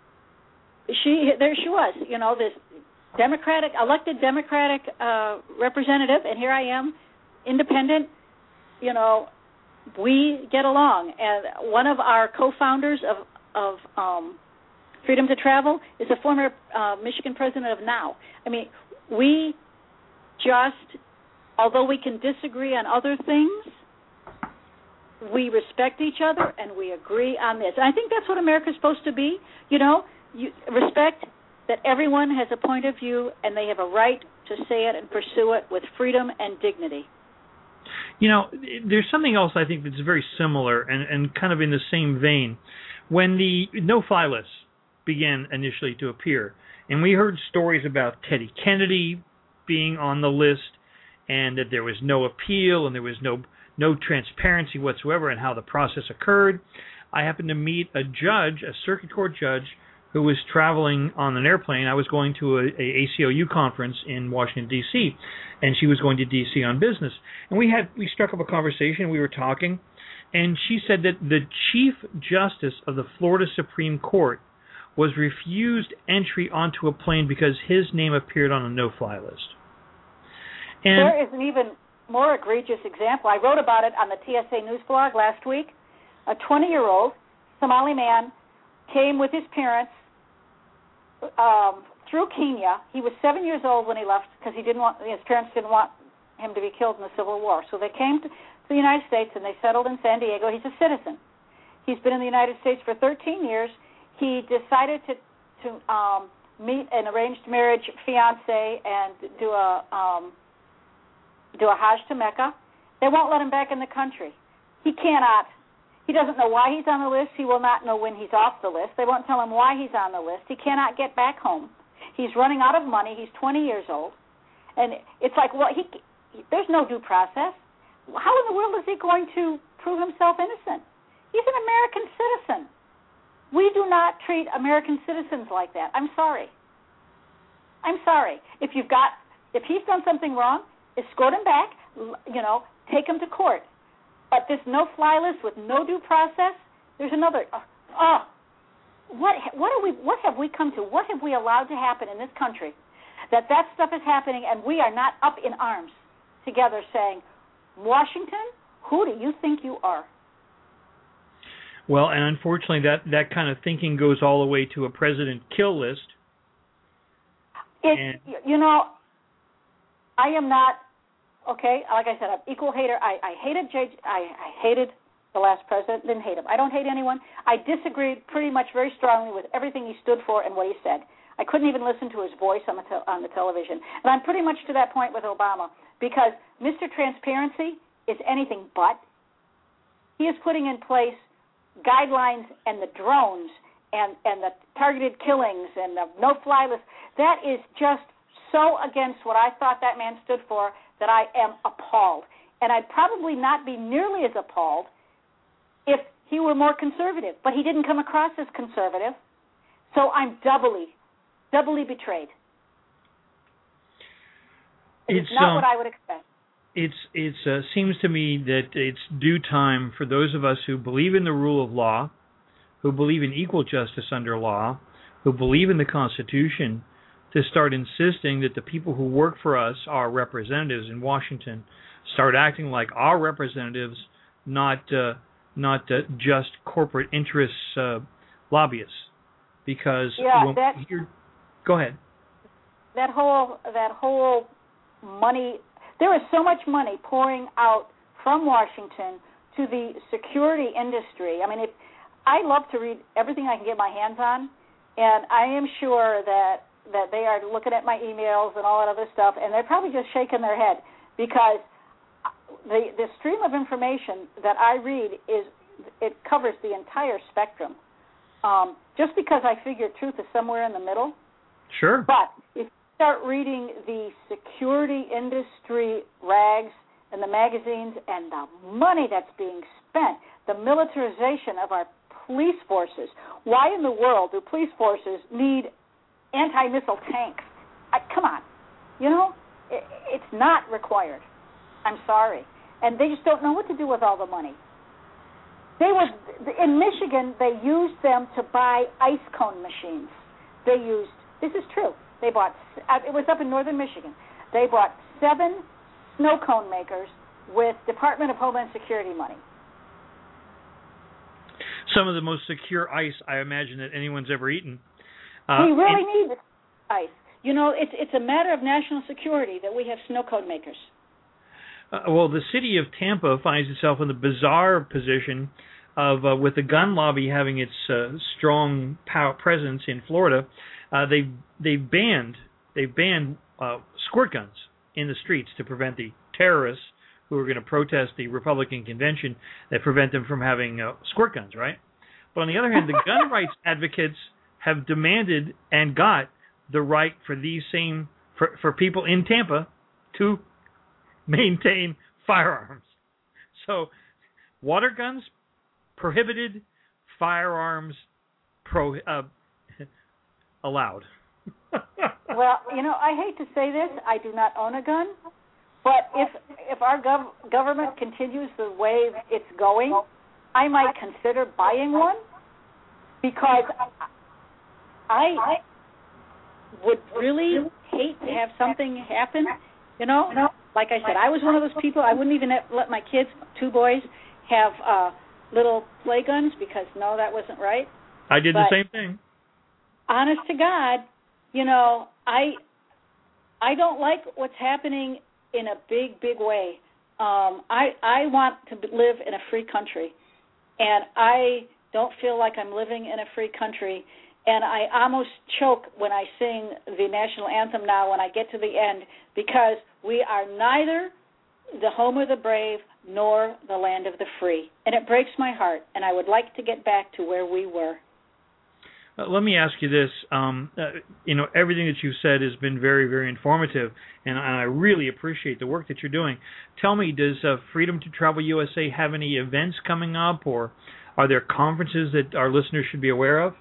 she there she was, you know, this Democratic, elected Democratic uh, representative, and here I am, independent, you know, we get along. And one of our co-founders of, of um, Freedom to Travel is a former uh, Michigan president of NOW. I mean, we just, although we can disagree on other things, we respect each other and we agree on this. And I think that's what America's supposed to be, you know, you respect that everyone has a point of view and they have a right to say it and pursue it with freedom and dignity. You know, there's something else I think that's very similar and, and kind of in the same vein. When the no-fly lists began initially to appear, and we heard stories about Teddy Kennedy being on the list and that there was no appeal and there was no no transparency whatsoever in how the process occurred. I happened to meet a judge, a circuit court judge, who was traveling on an airplane. I was going to a, a A C L U conference in Washington, D C, and she was going to D C on business. And we had we struck up a conversation. We were talking, and she said that the Chief Justice of the Florida Supreme Court was refused entry onto a plane because his name appeared on a no-fly list. And there is an even more egregious example. I wrote about it on the T S A News blog last week. A twenty-year-old Somali man came with his parents um, through Kenya. He was seven years old when he left because he didn't want his parents didn't want him to be killed in the Civil War. So they came to the United States and they settled in San Diego. He's a citizen. He's been in the United States for thirteen years. He decided to to um, meet an arranged marriage fiancé and do a um, do a Hajj to Mecca. They won't let him back in the country. He cannot. He doesn't know why he's on the list. He will not know when he's off the list. They won't tell him why he's on the list. He cannot get back home. He's running out of money. He's twenty years old. And it's like, well, he, he there's no due process. How in the world is he going to prove himself innocent? He's an American citizen. We do not treat American citizens like that. I'm sorry. I'm sorry. If you've got, if he's done something wrong, escort him back, you know, take him to court. But this no-fly list with no due process, there's another. Oh, oh, what what are we? What have we come to? What have we allowed to happen in this country that that stuff is happening and we are not up in arms together saying, Washington, who do you think you are? Well, and unfortunately, that, that kind of thinking goes all the way to a president kill list. It, and, you know, I am not, okay, like I said, I'm equal hater. I, I hated J, I, I hated the last president, didn't hate him. I don't hate anyone. I disagreed pretty much very strongly with everything he stood for and what he said. I couldn't even listen to his voice on the, te- on the television. And I'm pretty much to that point with Obama because Mister Transparency is anything but. He is putting in place guidelines and the drones and, and the targeted killings and the no-fly list. That is just so against what I thought that man stood for that I am appalled. And I'd probably not be nearly as appalled if he were more conservative. But he didn't come across as conservative, so I'm doubly, doubly betrayed. It's, it's not um, what I would expect. It's it's uh, seems to me that it's due time for those of us who believe in the rule of law, who believe in equal justice under law, who believe in the Constitution, to start insisting that the people who work for us, our representatives in Washington, start acting like our representatives, not uh, not uh, just corporate interests uh, lobbyists. Because yeah, when that, you're, go ahead. That whole that whole money. There is so much money pouring out from Washington to the security industry. I mean, if, I love to read everything I can get my hands on, and I am sure that, that they are looking at my emails and all that other stuff, and they're probably just shaking their head because the the stream of information that I read is it covers the entire spectrum. Um, just because I figure truth is somewhere in the middle. Sure. But if start reading the security industry rags and the magazines and the money that's being spent, the militarization of our police forces. Why in the world do police forces need anti-missile tanks? I, come on. You know, it, it's not required. I'm sorry. And they just don't know what to do with all the money. They were, in Michigan, they used them to buy ice cone machines. They used, this is true, They bought, it was up in northern Michigan, they bought seven snow cone makers with Department of Homeland Security money. Some of the most secure ice, I imagine, that anyone's ever eaten. Uh, we really and, need ice. You know, it's it's a matter of national security that we have snow cone makers. Uh, well, the city of Tampa finds itself in the bizarre position of, uh, with the gun lobby having its uh, strong power presence in Florida, uh, they've they've banned they've banned uh, squirt guns in the streets to prevent the terrorists who are going to protest the Republican convention that prevent them from having uh, squirt guns, right? But on the other hand, the gun rights advocates have demanded and got the right for these same for, for people in Tampa to maintain firearms. So, water guns prohibited, firearms pro uh, allowed. Well, you know, I hate to say this, I do not own a gun, but if if our gov- government continues the way it's going, I might consider buying one because I would really hate to have something happen, you know? Like I said, I was one of those people, I wouldn't even let my kids, two boys, have uh, little play guns because, no, that wasn't right. I did but the same thing. Honest to God, you know, I I don't like what's happening in a big, big way. Um, I I want to live in a free country, and I don't feel like I'm living in a free country. And I almost choke when I sing the national anthem now when I get to the end, because we are neither the home of the brave nor the land of the free. And it breaks my heart, and I would like to get back to where we were. Uh, let me ask you this. Um, uh, you know, everything that you've said has been very, very informative, and I really appreciate the work that you're doing. Tell me, does uh, Freedom to Travel U S A have any events coming up, or are there conferences that our listeners should be aware of?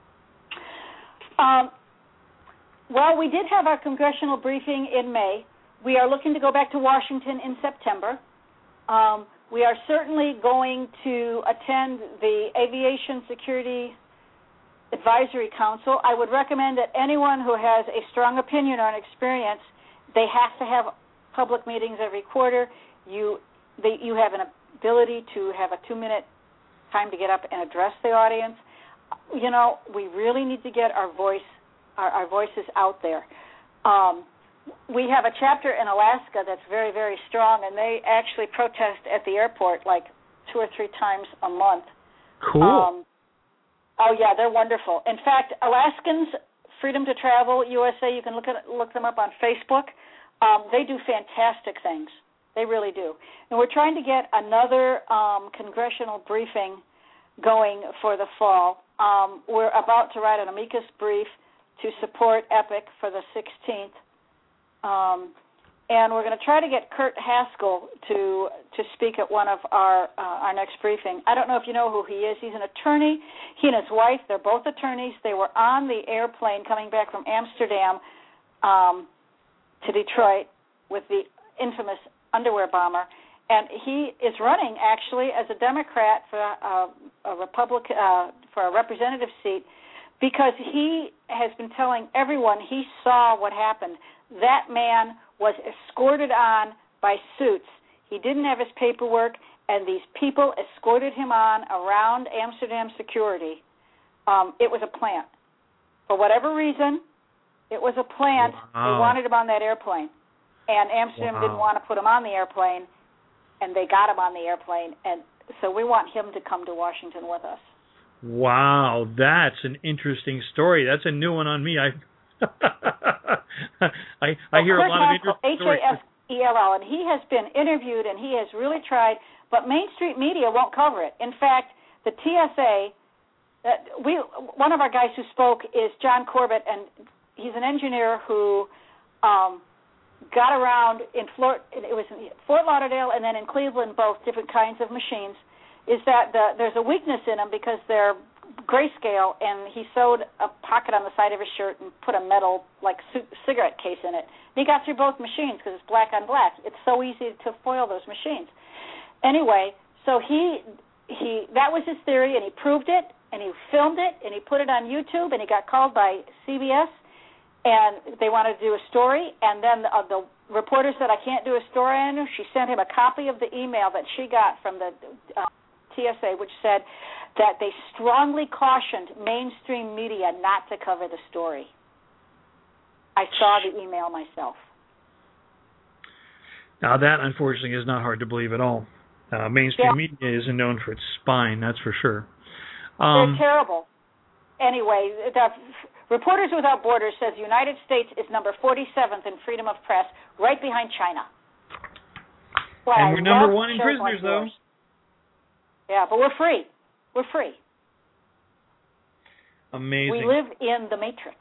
Um, well, we did have our congressional briefing in May. We are looking to go back to Washington in September. Um, we are certainly going to attend the Aviation Security Advisory Council. I would recommend that anyone who has a strong opinion or an experience, they have to have public meetings every quarter. You, they, you have an ability to have a two-minute time to get up and address the audience. You know, we really need to get our voice, our, our voices out there. Um, we have a chapter in Alaska that's very, very strong, and they actually protest at the airport like two or three times a month. Cool. Um, oh yeah, they're wonderful. In fact, Alaskans Freedom to Travel U S A, you can look at look them up on Facebook. Um, they do fantastic things. They really do. And we're trying to get another um, congressional briefing going for the fall. Um, we're about to write an amicus brief to support EPIC for the sixteenth. Um, and we're going to try to get Kurt Haskell to to speak at one of our uh, our next briefing. I don't know if you know who he is. He's an attorney. He and his wife, they're both attorneys. They were on the airplane coming back from Amsterdam um, to Detroit with the infamous underwear bomber. And he is running, actually, as a Democrat for a, a Republican uh, for a representative seat, because he has been telling everyone he saw what happened. That man was escorted on by suits. He didn't have his paperwork, and these people escorted him on around Amsterdam security. Um, it was a plant. For whatever reason, it was a plant. Wow. They wanted him on that airplane, and Amsterdam Wow. didn't want to put him on the airplane. And they got him on the airplane, and so we want him to come to Washington with us. Wow, that's an interesting story. That's a new one on me. I I, I hear well, a lot of interesting H A S E L L, and he has been interviewed, and he has really tried, but Main Street media won't cover it. In fact, the T S A, uh, we one of our guys who spoke is John Corbett, and he's an engineer who um, got around in Fort, it was in Fort Lauderdale and then in Cleveland, both different kinds of machines, is that the, there's a weakness in them because they're grayscale, and he sewed a pocket on the side of his shirt and put a metal, like, cigarette case in it. And he got through both machines because it's black on black. It's so easy to foil those machines. Anyway, so he he that was his theory, and he proved it, and he filmed it, and he put it on YouTube, and he got called by C B S, and they wanted to do a story, and then the, uh, the reporter said, I can't do a story on it. She sent him a copy of the email that she got from the uh, T S A, which said that they strongly cautioned mainstream media not to cover the story. I saw the email myself. Now, that, unfortunately, is not hard to believe at all. Uh, mainstream yeah. media isn't known for its spine, that's for sure. Um, They're terrible. Anyway, the Reporters Without Borders says the United States is number forty-seventh in freedom of press, right behind China. Well, and we're I number love one in shows prisoners, like though. yours. Yeah, but we're free. We're free. Amazing. We live in the Matrix.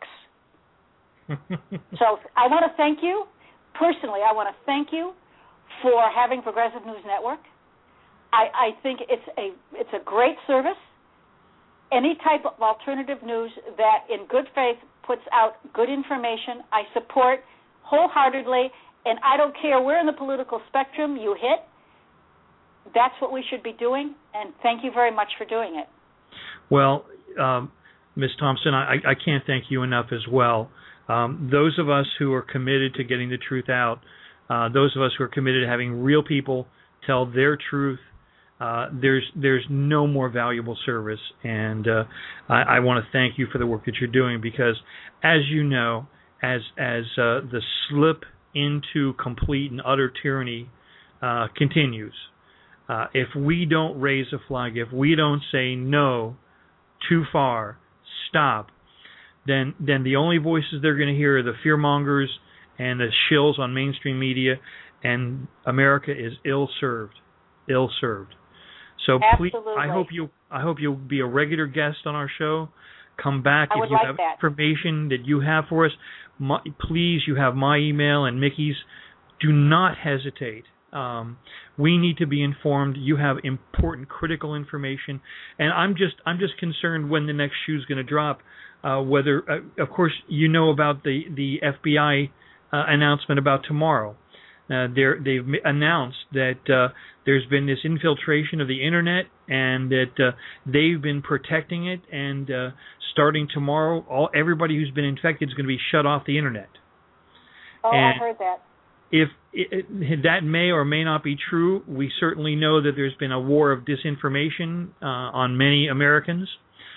So I want to thank you. Personally, I want to thank you for having Progressive News Network. I, I think it's a it's a great service. Any type of alternative news that in good faith puts out good information, I support wholeheartedly, and I don't care where in the political spectrum you hit. That's what we should be doing, and thank you very much for doing it. Well, um, Miz Thompson, I, I can't thank you enough as well. Um, those of us who are committed to getting the truth out, uh, those of us who are committed to having real people tell their truth, uh, there's there's no more valuable service. And uh, I, I want to thank you for the work that you're doing because, as you know, as as uh, the slip into complete and utter tyranny uh, continues, uh, if we don't raise a flag, if we don't say no, too far, stop, then then the only voices they're going to hear are the fearmongers and the shills on mainstream media, and America is ill-served, ill-served. So Absolutely. please, I hope you I hope you'll be a regular guest on our show. Come back I if would you like have that. information that you have for us. My, please, you have my email and Mickey's. Do not hesitate. Um, we need to be informed. You have important, critical information, and I'm just I'm just concerned when the next shoe is going to drop. Uh, whether, uh, of course, you know about the the F B I uh, announcement about tomorrow. Uh, they've announced that uh, there's been this infiltration of the internet, and that uh, they've been protecting it. And uh, starting tomorrow, all everybody who's been infected is going to be shut off the internet. Oh, and I heard that. If it, it, that may or may not be true, we certainly know that there's been a war of disinformation uh, on many Americans.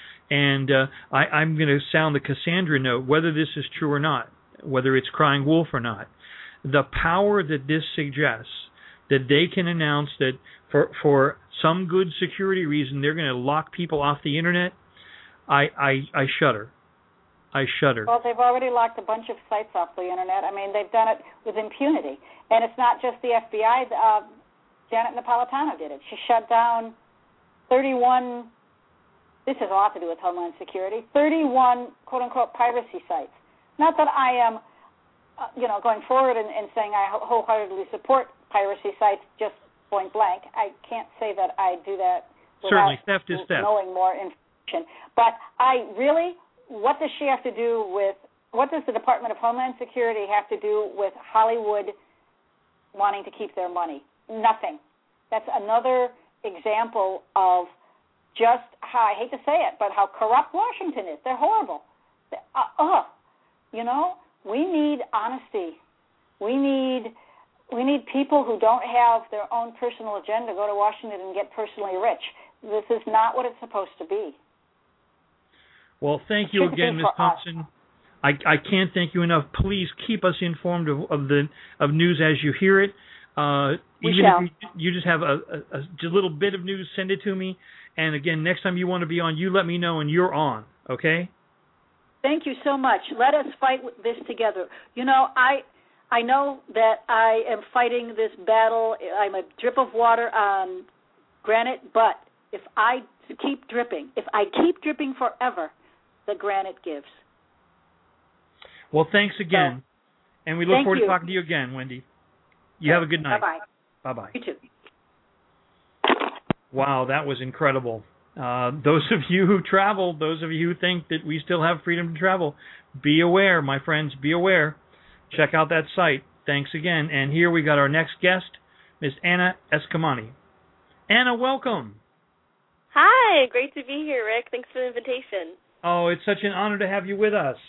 And uh, I, I'm going to sound the Cassandra note, whether this is true or not, whether it's crying wolf or not. The power that this suggests, that they can announce that for for some good security reason they're going to lock people off the internet, I, I I shudder. I shudder. Well, they've already locked a bunch of sites off the internet. I mean, they've done it with impunity. And it's not just the F B I. Uh, Janet Napolitano did it. She shut down thirty-one, this has a lot to do with Homeland Security, thirty-one quote-unquote piracy sites. Not that I am Uh, you know, going forward and, and saying I wholeheartedly support piracy sites just point blank. I can't say that I do that without Certainly, theft is theft. knowing more information. But I really, what does she have to do with, what does the Department of Homeland Security have to do with Hollywood wanting to keep their money? Nothing. That's another example of just how, I hate to say it, but how corrupt Washington is. They're horrible. Uh, uh, you know? We need honesty. We need we need people who don't have their own personal agenda go to Washington and get personally rich. This is not what it's supposed to be. Well, thank you again, Miz Thompson. I, I can't thank you enough. Please keep us informed of, of the of news as you hear it. Uh, we even shall. if you, you just have a, a, a little bit of news, send it to me. And again, next time you want to be on, you let me know and you're on. Okay? Thank you so much. Let us fight this together. You know, I I know that I am fighting this battle. I'm a drip of water on granite, but if I keep dripping, if I keep dripping forever, the granite gives. Well, thanks again. So, and we look thank forward you. to talking to you again, Wendy. You have a good night. Bye-bye. Bye-bye. You too. Wow, that was incredible. Uh, those of you who travel, those of you who think that we still have freedom to travel, be aware, my friends, be aware. Check out that site. Thanks again. And here we got our next guest, Miss Anna Eskamani. Anna, welcome. Hi, great to be here, Rick. Thanks for the invitation. Oh, it's such an honor to have you with us.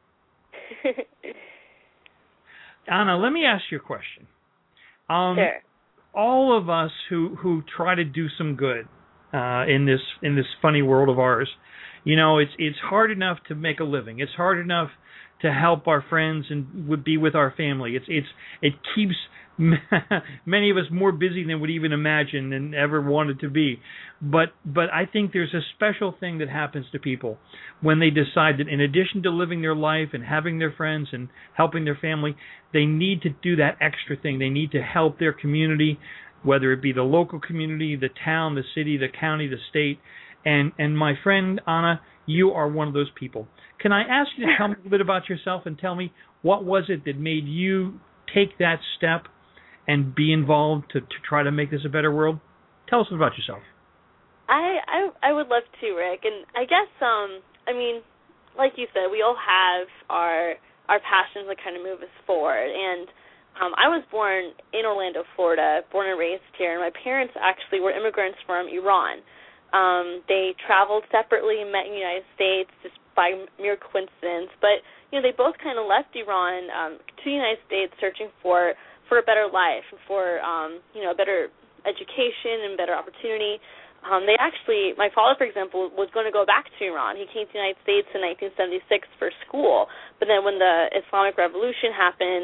Anna, let me ask you a question. Um, sure. All of us who, who try to do some good uh, in this in this funny world of ours, you know, it's it's hard enough to make a living. It's hard enough to help our friends and would be with our family. It's it's it keeps many of us more busy than would even imagine and ever wanted to be. But but I think there's a special thing that happens to people when they decide that in addition to living their life and having their friends and helping their family, they need to do that extra thing. They need to help their community, whether it be the local community, the town, the city, the county, the state. And and my friend Anna, you are one of those people. Can I ask you to tell me a little bit about yourself and tell me what was it that made you take that step and be involved to, to try to make this a better world? Tell us about yourself. I, I I would love to, Rick. And I guess, um, I mean, like you said, we all have our our passions that kind of move us forward. And um, I was born in Orlando, Florida, born and raised here. And my parents actually were immigrants from Iran. Um, they traveled separately and met in the United States just by mere coincidence. But, you know, they both kind of left Iran um, to the United States searching for for a better life and for, um, you know, a better education and better opportunity. Um, they actually, my father, for example, was going to go back to Iran. He came to the United States in nineteen seventy-six for school, but then when the Islamic Revolution happened,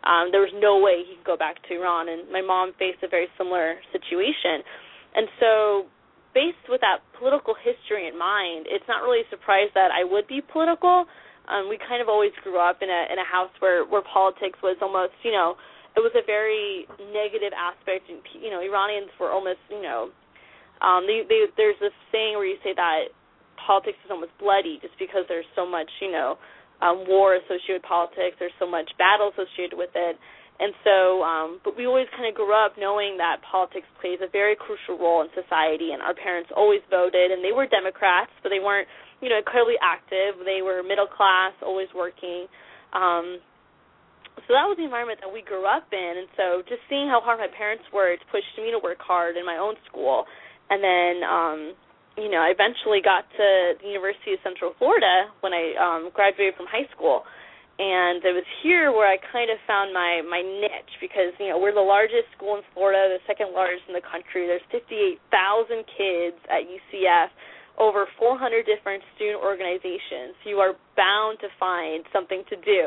um, there was no way he could go back to Iran. And my mom faced a very similar situation. And so based with that political history in mind, it's not really a surprise that I would be political. Um, we kind of always grew up in a in a house where, where politics was almost, you know, it was a very negative aspect. And, you know, Iranians were almost, you know, um, they, they, there's this saying where you say that politics is almost bloody just because there's so much, you know, um, war associated with politics. There's so much battle associated with it. And so, um, but we always kind of grew up knowing that politics plays a very crucial role in society, and our parents always voted, and they were Democrats, but they weren't, you know, incredibly active. They were middle class, always working. Um, so that was the environment that we grew up in, and so just seeing how hard my parents worked pushed me to work hard in my own school. And then, um, you know, I eventually got to the University of Central Florida when I um, graduated from high school. And it was here where I kind of found my, my niche because, you know, we're the largest school in Florida, the second largest in the country. There's fifty-eight thousand kids at U C F, over four hundred different student organizations. You are bound to find something to do.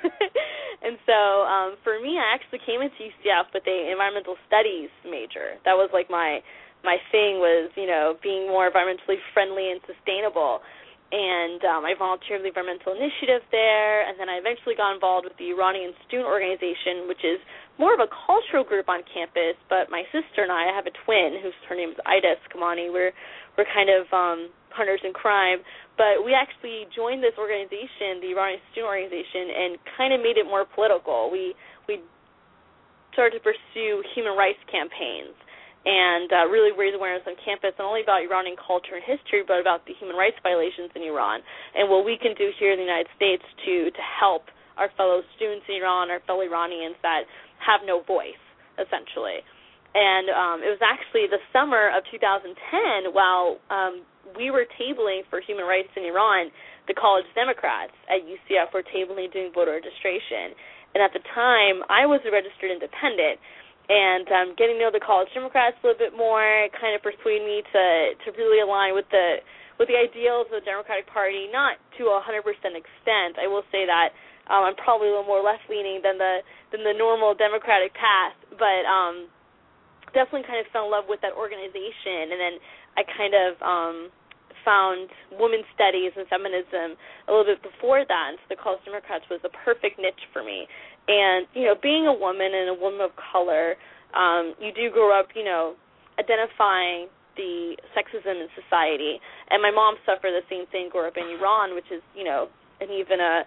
And so um, for me, I actually came into U C F with a environmental studies major. That was like my my thing was, you know, being more environmentally friendly and sustainable. And um, I volunteered with the Environmental Initiative there, and then I eventually got involved with the Iranian Student Organization, which is more of a cultural group on campus, but my sister and I, I have a twin, whose her name is Ida Eskamani. We're, we're kind of um, partners in crime, but we actually joined this organization, the Iranian Student Organization, and kind of made it more political. We, we started to pursue human rights campaigns and uh, really raise awareness on campus, not only about Iranian culture and history, but about the human rights violations in Iran and what we can do here in the United States to, to help our fellow students in Iran, our fellow Iranians that have no voice, essentially. And um, it was actually the summer of two thousand ten while um, we were tabling for human rights in Iran, the College Democrats at U C F were tabling doing voter registration. And at the time, I was a registered independent. And um, getting to know the College Democrats a little bit more kind of persuaded me to, to really align with the with the ideals of the Democratic Party, not to a one hundred percent extent. I will say that um, I'm probably a little more left-leaning than the than the normal Democratic path, but um, definitely kind of fell in love with that organization. And then I kind of um, found women's studies and feminism a little bit before that, and so the College Democrats was the perfect niche for me. And, you know, being a woman and a woman of color, um, you do grow up, you know, identifying the sexism in society. And my mom suffered the same thing, grew up in Iran, which is, you know, an even a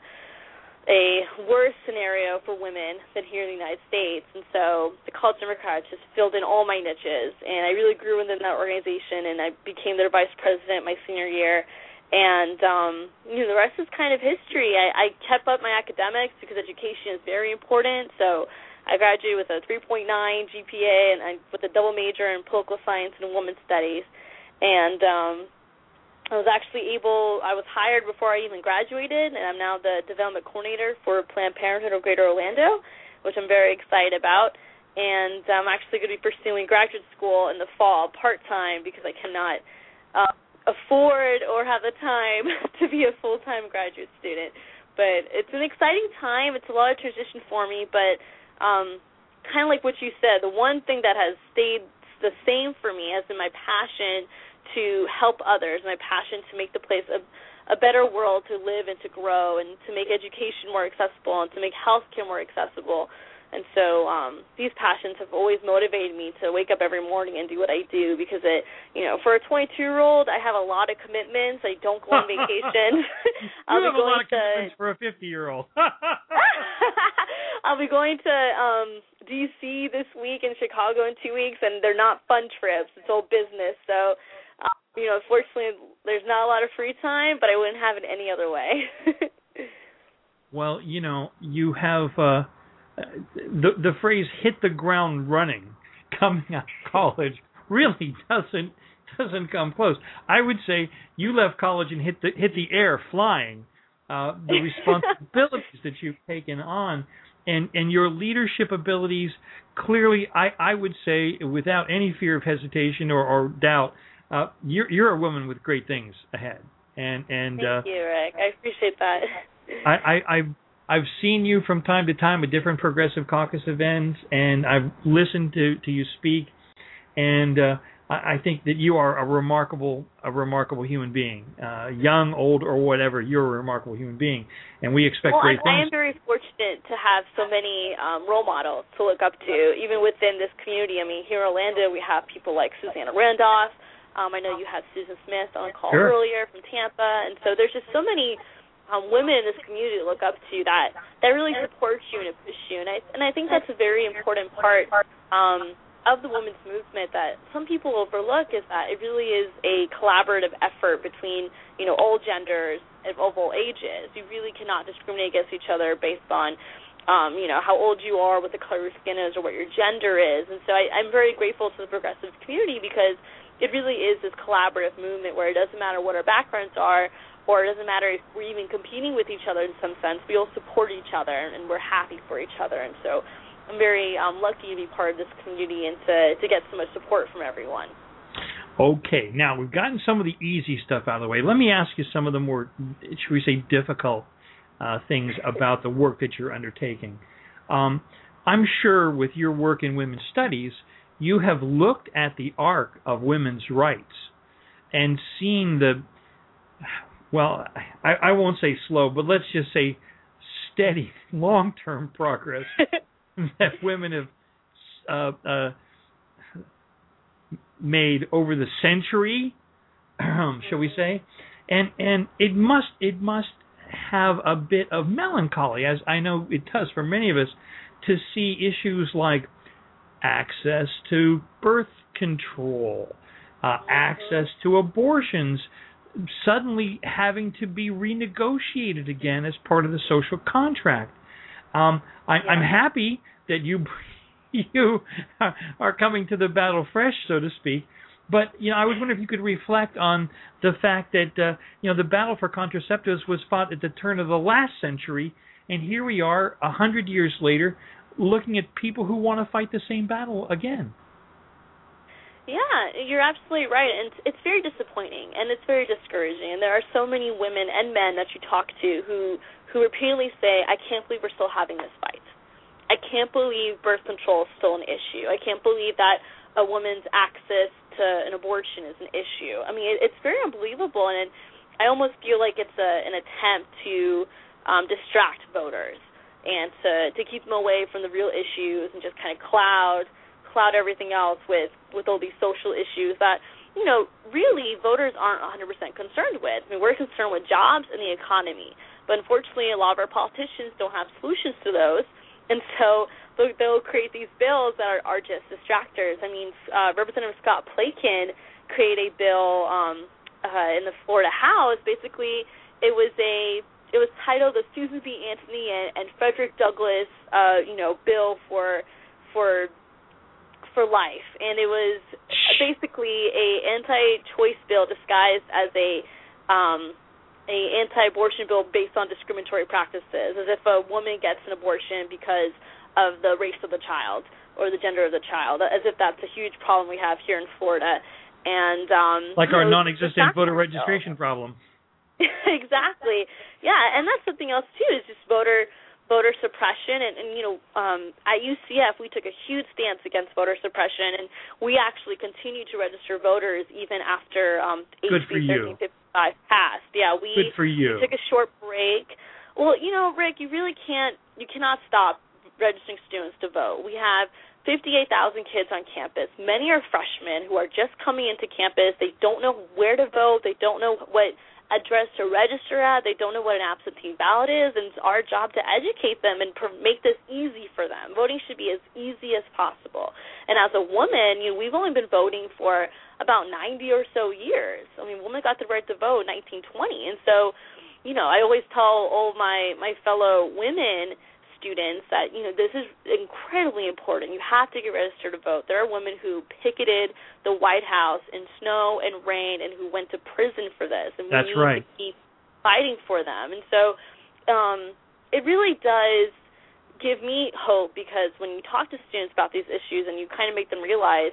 a worse scenario for women than here in the United States. And so the College Democrats just filled in all my niches. And I really grew within that organization, and I became their vice president my senior year. And, um, you know, the rest is kind of history. I, I kept up my academics because education is very important. So I graduated with a three point nine G P A and I, with a double major in political science and women's studies. And um, I was actually able, I was hired before I even graduated, and I'm now the development coordinator for Planned Parenthood of Greater Orlando, which I'm very excited about. And I'm actually going to be pursuing graduate school in the fall part-time because I cannot uh, afford or have the time to be a full-time graduate student. But it's an exciting time. It's a lot of transition for me, but um, kind of like what you said, the one thing that has stayed the same for me has been my passion to help others, my passion to make the place a, a better world to live and to grow, and to make education more accessible and to make healthcare more accessible. And so um, these passions have always motivated me to wake up every morning and do what I do because, it, you know, for a twenty-two-year-old, I have a lot of commitments. I don't go on vacation. I'll you be have going a lot of to, commitments for a fifty-year-old. I'll be going to um, D C this week and Chicago in two weeks, and they're not fun trips. It's all business. So, um, you know, fortunately, there's not a lot of free time, but I wouldn't have it any other way. Well, you know, you have... Uh, The the phrase "hit the ground running" coming out of college really doesn't doesn't come close. I would say you left college and hit the hit the air flying. Uh, the responsibilities that you've taken on and and your leadership abilities, clearly, I, I would say without any fear of hesitation or, or doubt, uh, you're you're a woman with great things ahead. And and thank uh, you, Rick. I appreciate that. I, I, I I've seen you from time to time at different Progressive Caucus events, and I've listened to, to you speak, and uh, I, I think that you are a remarkable a remarkable human being, uh, young, old, or whatever. You're a remarkable human being, and we expect well, great I, things. I am very fortunate to have so many um, role models to look up to, even within this community. I mean, here in Orlando, we have people like Susanna Randolph. Um, I know you had Susan Smith on the call Sure. earlier from Tampa, and so there's just so many Um, women in this community to look up to that that really support you and push you, and I and I think that's a very important part um, of the women's movement that some people overlook, is that it really is a collaborative effort between, you know, all genders of all ages. You really cannot discriminate against each other based on um, you know, how old you are, what the color of your skin is, or what your gender is. And so I, I'm very grateful to the progressive community, because it really is this collaborative movement where it doesn't matter what our backgrounds are, or it doesn't matter if we're even competing with each other in some sense. We all support each other, and we're happy for each other. And so I'm very um, lucky to be part of this community and to, to get so much support from everyone. Okay, now we've gotten some of the easy stuff out of the way. Let me ask you some of the more, should we say, difficult uh, things about the work that you're undertaking. Um, I'm sure with your work in women's studies, you have looked at the arc of women's rights and seen the, well, I, I won't say slow, but let's just say steady, long-term progress that women have uh, uh, made over the century, shall we say? And and it must it must have a bit of melancholy, as I know it does for many of us, to see issues like access to birth control, uh, access to abortions, suddenly having to be renegotiated again as part of the social contract. Um, I, yeah. I'm happy that you you are coming to the battle fresh, so to speak. But you know, I was wondering if you could reflect on the fact that uh, you know the battle for contraceptives was fought at the turn of the last century, and here we are a hundred years later, looking at people who want to fight the same battle again. Yeah, you're absolutely right, and it's very disappointing, and it's very discouraging. And there are so many women and men that you talk to who, who repeatedly say, I can't believe we're still having this fight. I can't believe birth control is still an issue. I can't believe that a woman's access to an abortion is an issue. I mean, it, it's very unbelievable, and I almost feel like it's a, an attempt to um, distract voters and to, to keep them away from the real issues and just kind of cloud cloud everything else with, with all these social issues that, you know, really voters aren't one hundred percent concerned with. I mean, we're concerned with jobs and the economy. But unfortunately, a lot of our politicians don't have solutions to those. And so they'll, they'll create these bills that are, are just distractors. I mean, uh, Representative Scott Plakin created a bill um, uh, in the Florida House. Basically, it was a it was titled the Susan B. Anthony and, and Frederick Douglass, uh, you know, bill for for for life, and it was basically a anti-choice bill disguised as a um, a anti-abortion bill based on discriminatory practices, as if a woman gets an abortion because of the race of the child or the gender of the child, as if that's a huge problem we have here in Florida. And um, like our know, non-existent voter registration problem. Exactly. Yeah, and that's something else too, is just voter voter suppression, and, and you know, um, at U C F we took a huge stance against voter suppression, and we actually continue to register voters even after um, H B thirteen fifty-five passed. Yeah, we, Good for you. we took a short break. Well, you know, Rick, you really can't, you cannot stop registering students to vote. We have fifty-eight thousand kids on campus. Many are freshmen who are just coming into campus. They don't know where to vote. They don't know what address to register at. They don't know what an absentee ballot is, and it's our job to educate them and pr- make this easy for them. Voting should be as easy as possible. And as a woman, you know, we've only been voting for about ninety or so years. I mean, women got the right to vote in nineteen twenty, and so, you know, I always tell all my, my fellow women students that, you know, this is incredibly important. You have to get registered to vote. There are women who picketed the White House in snow and rain and who went to prison for this. And we That's need right. to keep fighting for them. And so um, it really does give me hope, because when you talk to students about these issues and you kind of make them realize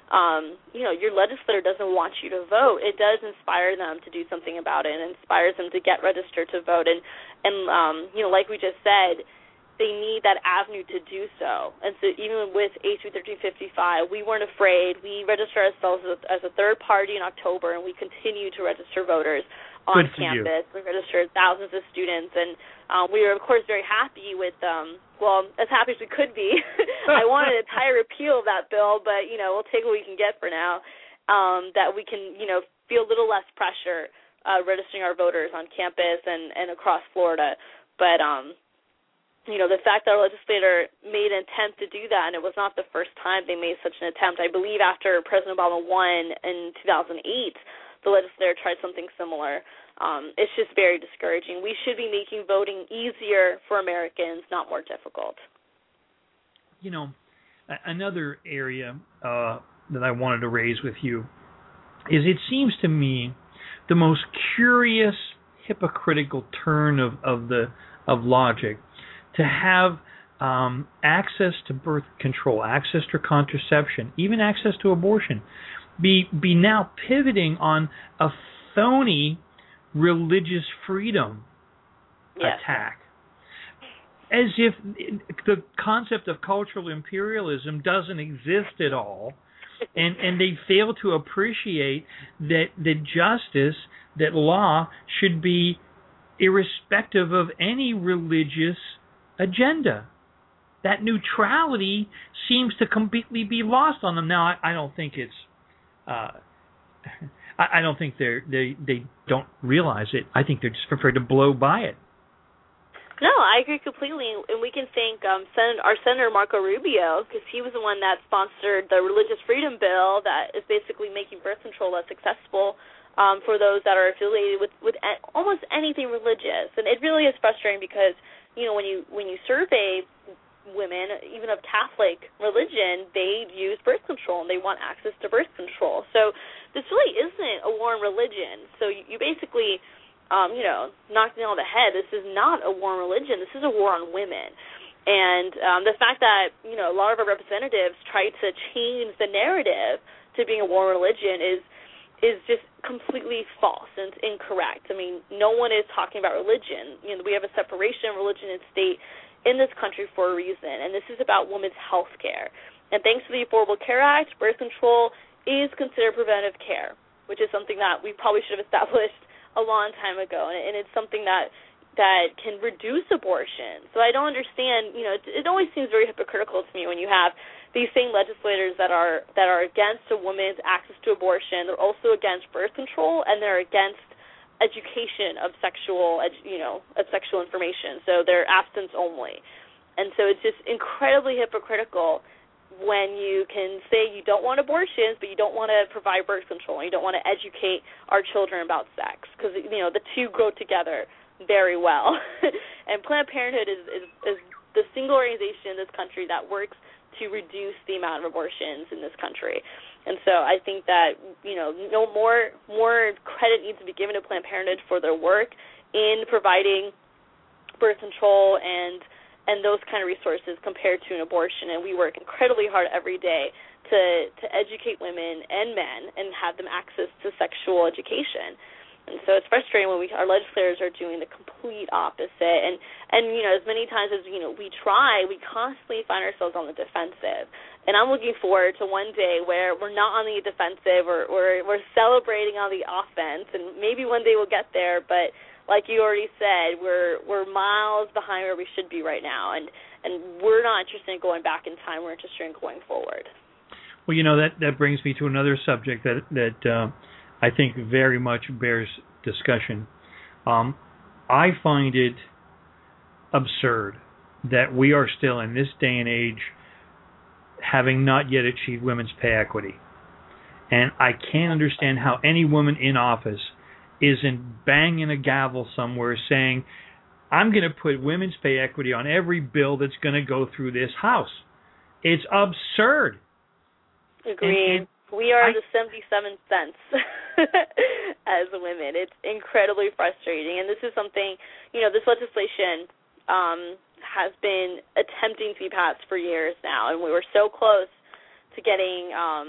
um, you know, your legislator doesn't want you to vote, it does inspire them to do something about it, and inspires them to get registered to vote. And, and um, you know, like we just said, they need that avenue to do so. And so even with H B thirteen fifty-five, we weren't afraid. We registered ourselves as, as a third party in October, and we continue to register voters on campus. We registered thousands of students, and uh, we were, of course, very happy with, um, well, as happy as we could be. I wanted an entire repeal of that bill, but, you know, we'll take what we can get for now, um, that we can, you know, feel a little less pressure uh, registering our voters on campus and, and across Florida. But, um, you know, the fact that our legislator made an attempt to do that, and it was not the first time they made such an attempt. I believe after President Obama won in two thousand eight, the legislator tried something similar. Um, it's just very discouraging. We should be making voting easier for Americans, not more difficult. You know, another area uh, that I wanted to raise with you is it seems to me the most curious, hypocritical turn of, of the of logic to have um, access to birth control, access to contraception, even access to abortion, be be now pivoting on a phony religious freedom yes. attack, as if the concept of cultural imperialism doesn't exist at all, and and they fail to appreciate that that justice, that law should be irrespective of any religious agenda. That neutrality seems to completely be lost on them. Now, I, I don't think it's, uh, I, I don't think they they they don't realize it. I think they're just prepared to blow by it. No, I agree completely, and we can thank um, Sen- our Senator Marco Rubio, because he was the one that sponsored the religious freedom bill that is basically making birth control less accessible um, for those that are affiliated with, with a- almost anything religious. And it really is frustrating because, you know, when you when you survey women, even of Catholic religion, they use birth control and they want access to birth control. So this really isn't a war on religion. So you, you basically, um, you know, knocked me on the head. This is not a war on religion. This is a war on women. And um, the fact that, you know, a lot of our representatives try to change the narrative to being a war on religion is is just completely false and incorrect. I mean, no one is talking about religion. You know, we have a separation of religion and state in this country for a reason, and this is about women's health care. And thanks to the Affordable Care Act, birth control is considered preventive care, which is something that we probably should have established a long time ago, and it's something that that can reduce abortion. So I don't understand, you know, it, it always seems very hypocritical to me when you have these same legislators that are that are against a woman's access to abortion. They're also against birth control, and they're against education of sexual, you know, of sexual information. So they're abstinence only. And so it's just incredibly hypocritical when you can say you don't want abortions, but you don't want to provide birth control, and you don't want to educate our children about sex, because, you know, the two go together very well. And Planned Parenthood is, is, is the single organization in this country that works to reduce the amount of abortions in this country. And so I think that, you know, no more more credit needs to be given to Planned Parenthood for their work in providing birth control and and those kind of resources compared to an abortion. And we work incredibly hard every day to to educate women and men and have them access to sexual education. And so it's frustrating when we our legislators are doing the complete opposite. And, and you know, as many times as, you know, we try, we constantly find ourselves on the defensive. And I'm looking forward to one day where we're not on the defensive, or we're, we're celebrating on the offense, and maybe one day we'll get there. But like you already said, we're we're miles behind where we should be right now, and, and we're not interested in going back in time. We're interested in going forward. Well, you know, that, that brings me to another subject that, that uh, I think very much bears discussion. Um, I find it absurd that we are still in this day and age having not yet achieved women's pay equity. And I can't understand how any woman in office isn't banging a gavel somewhere saying, I'm going to put women's pay equity on every bill that's going to go through this House. It's absurd. Agreed. And, and we are I, the seventy-seven cents as women. It's incredibly frustrating. And this is something, you know, this legislation um, has been attempting to be passed for years now, and we were so close to getting um,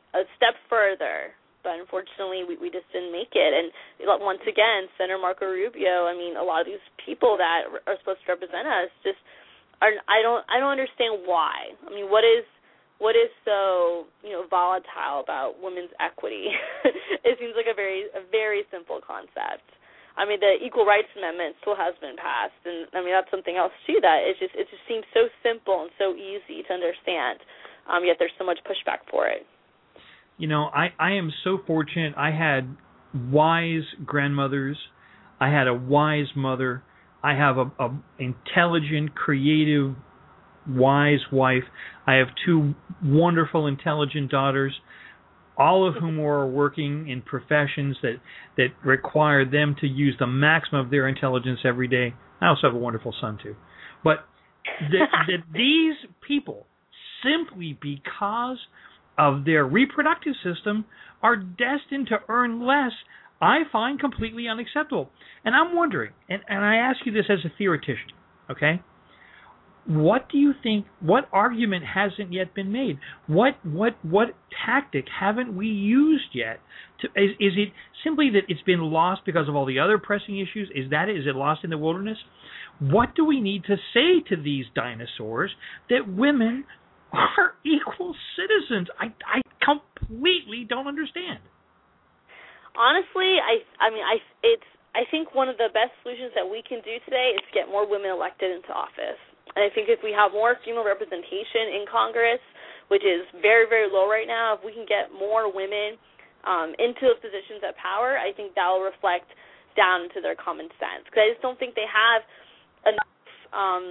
a step further. But unfortunately, we, we just didn't make it. And once again, Senator Marco Rubio, I mean, a lot of these people that are supposed to represent us just are. I don't. I don't understand why. I mean, what is what is so you know volatile about women's equity? It seems like a very a very simple concept. I mean, the Equal Rights Amendment still has been passed, and I mean that's something else too. That it just it just seems so simple and so easy to understand. Um, yet there's so much pushback for it. You know, I, I am so fortunate. I had wise grandmothers. I had a wise mother. I have a, a intelligent, creative, wise wife. I have two wonderful, intelligent daughters, all of whom are working in professions that, that require them to use the maximum of their intelligence every day. I also have a wonderful son, too. But that these people, simply because of their reproductive system, are destined to earn less, I find completely unacceptable. And I'm wondering, and, and I ask you this as a theoretician, okay? What do you think, what argument hasn't yet been made? What what what tactic haven't we used yet? To, is, is it simply that it's been lost because of all the other pressing issues? Is that it? Is it lost in the wilderness? What do we need to say to these dinosaurs that women are equal citizens? I, I completely don't understand. Honestly, I I mean I it's I think one of the best solutions that we can do today is to get more women elected into office. And I think if we have more female representation in Congress, which is very, very low right now, if we can get more women um, into those positions of power, I think that will reflect down into their common sense. Because I just don't think they have enough um,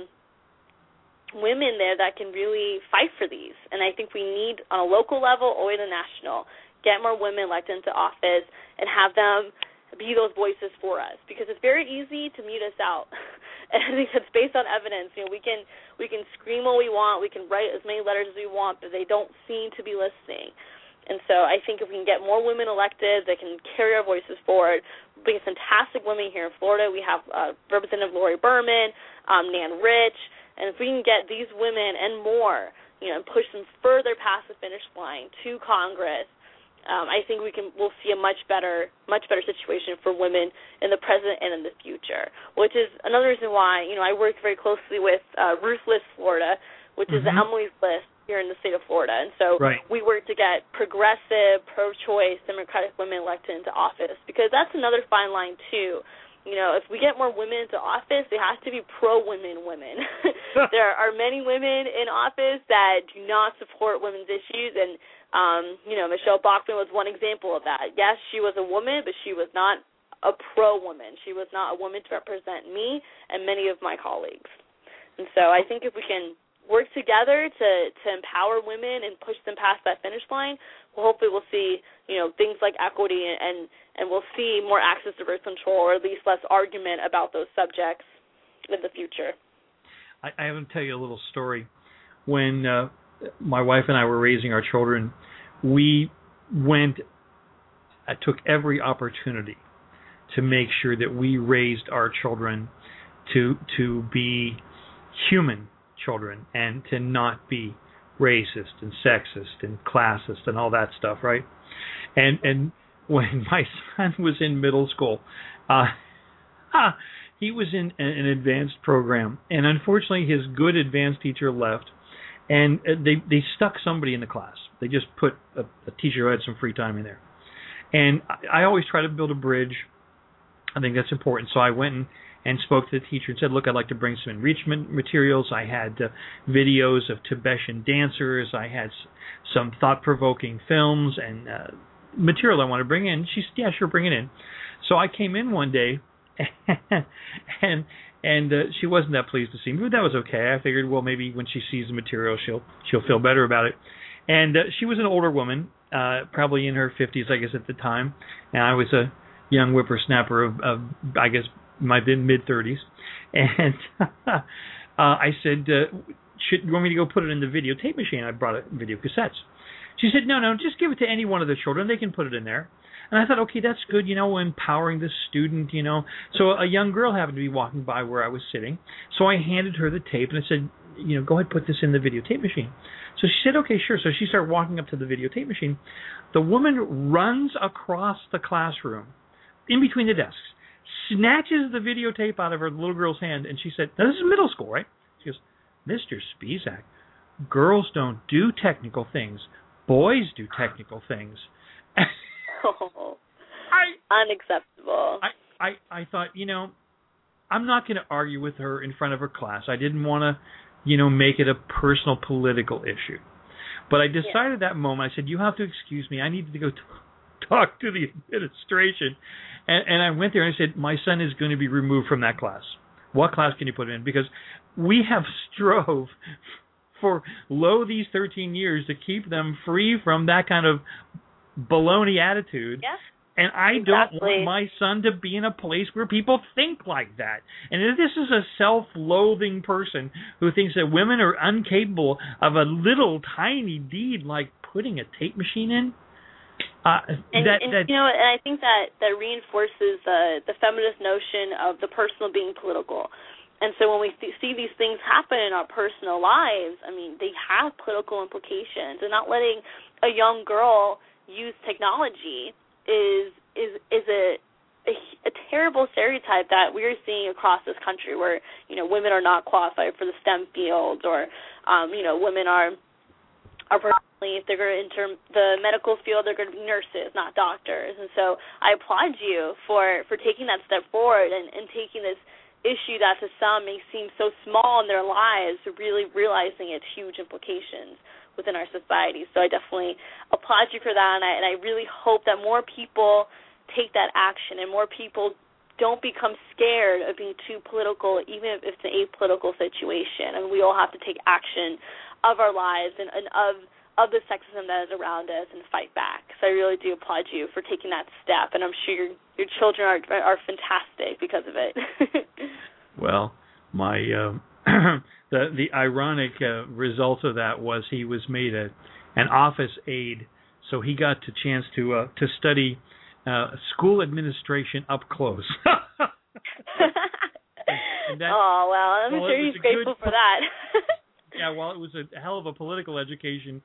women there that can really fight for these. And I think we need, on a local level or at a national, get more women elected into office and have them be those voices for us, because it's very easy to mute us out. And I think that's based on evidence. You know, we can we can scream what we want, we can write as many letters as we want, but they don't seem to be listening. And so I think if we can get more women elected that can carry our voices forward, we have fantastic women here in Florida. We have uh, Representative Lori Berman, um, Nan Rich, and if we can get these women and more, you know, push them further past the finish line to Congress, Um, I think we can we'll see a much better much better situation for women in the present and in the future, which is another reason why, you know, I work very closely with uh, Ruthless Florida, which mm-hmm. is the Emily's List here in the state of Florida. And so right. we work to get progressive, pro-choice, democratic women elected into office, because that's another fine line, too. You know, if we get more women into office, they have to be pro-women women. There are many women in office that do not support women's issues, and Um, you know, Michelle Bachmann was one example of that. Yes, she was a woman, but she was not a pro-woman. She was not a woman to represent me and many of my colleagues. And so I think if we can work together to, to empower women and push them past that finish line, well, hopefully we'll see, you know, things like equity and, and, and we'll see more access to birth control, or at least less argument about those subjects in the future. I, I have to tell you a little story. When uh, my wife and I were raising our children, we went, I took every opportunity to make sure that we raised our children to to be human children and to not be racist and sexist and classist and all that stuff, right? And and when my son was in middle school, uh, he was in an advanced program, and unfortunately his good advanced teacher left. And they they stuck somebody in the class. They just put a, a teacher who had some free time in there. And I, I always try to build a bridge. I think that's important. So I went and, and spoke to the teacher and said, look, I'd like to bring some enrichment materials. I had uh, videos of Tibetan dancers. I had s- some thought-provoking films and uh, material I want to bring in. She said, yeah, sure, bring it in. So I came in one day and... And uh, she wasn't that pleased to see me, but that was okay. I figured, well, maybe when she sees the material, she'll she'll feel better about it. And uh, she was an older woman, uh, probably in her fifties, I guess, at the time. And I was a young whippersnapper of, of I guess, my mid-thirties. And uh, I said, uh, should you want me to go put it in the videotape machine? I brought a video cassettes. She said, no, no, just give it to any one of the children. They can put it in there. And I thought, okay, that's good, you know, empowering the student, you know. So a young girl happened to be walking by where I was sitting. So I handed her the tape and I said, you know, go ahead, put this in the videotape machine. So she said, okay, sure. So she started walking up to the videotape machine. The woman runs across the classroom, in between the desks, snatches the videotape out of her little girl's hand, and she said, now this is middle school, right? She goes, Mister Spisak, girls don't do technical things. Boys do technical things. Oh, I, unacceptable. I, I, I thought, you know, I'm not going to argue with her in front of her class. I didn't want to, you know, make it a personal political issue. But I decided yeah. that moment, I said, you have to excuse me. I need to go t- talk to the administration. And, and I went there and I said, my son is going to be removed from that class. What class can you put him in? Because we have strove for lo these thirteen years to keep them free from that kind of baloney attitude. Yeah. And I exactly. don't want my son to be in a place where people think like that. And if this is a self-loathing person who thinks that women are incapable of a little tiny deed like putting a tape machine in, uh, and, that, and that you know, and I think that that reinforces uh, the feminist notion of the personal being political. And so when we th- see these things happen in our personal lives, I mean, they have political implications. And not letting a young girl use technology is is is a, a a terrible stereotype that we're seeing across this country, where you know women are not qualified for the STEM fields, or um, you know women are are personally, if they're going to enter the medical field, they're going to be nurses, not doctors. And so I applaud you for, for taking that step forward and, and taking this issue that to some may seem so small in their lives, really realizing its huge implications within our society. So I definitely applaud you for that, and I, and I really hope that more people take that action and more people don't become scared of being too political, even if it's an apolitical situation. And we all have to take action of our lives and, and of of the sexism that is around us and fight back. So I really do applaud you for taking that step, and I'm sure your your children are are fantastic because of it. Well, my uh, the the ironic uh, result of that was he was made a an office aide, so he got the chance to uh, to study uh, school administration up close. and that, oh well, I'm well, sure he's grateful good, for that. Yeah, well, it was a hell of a political education.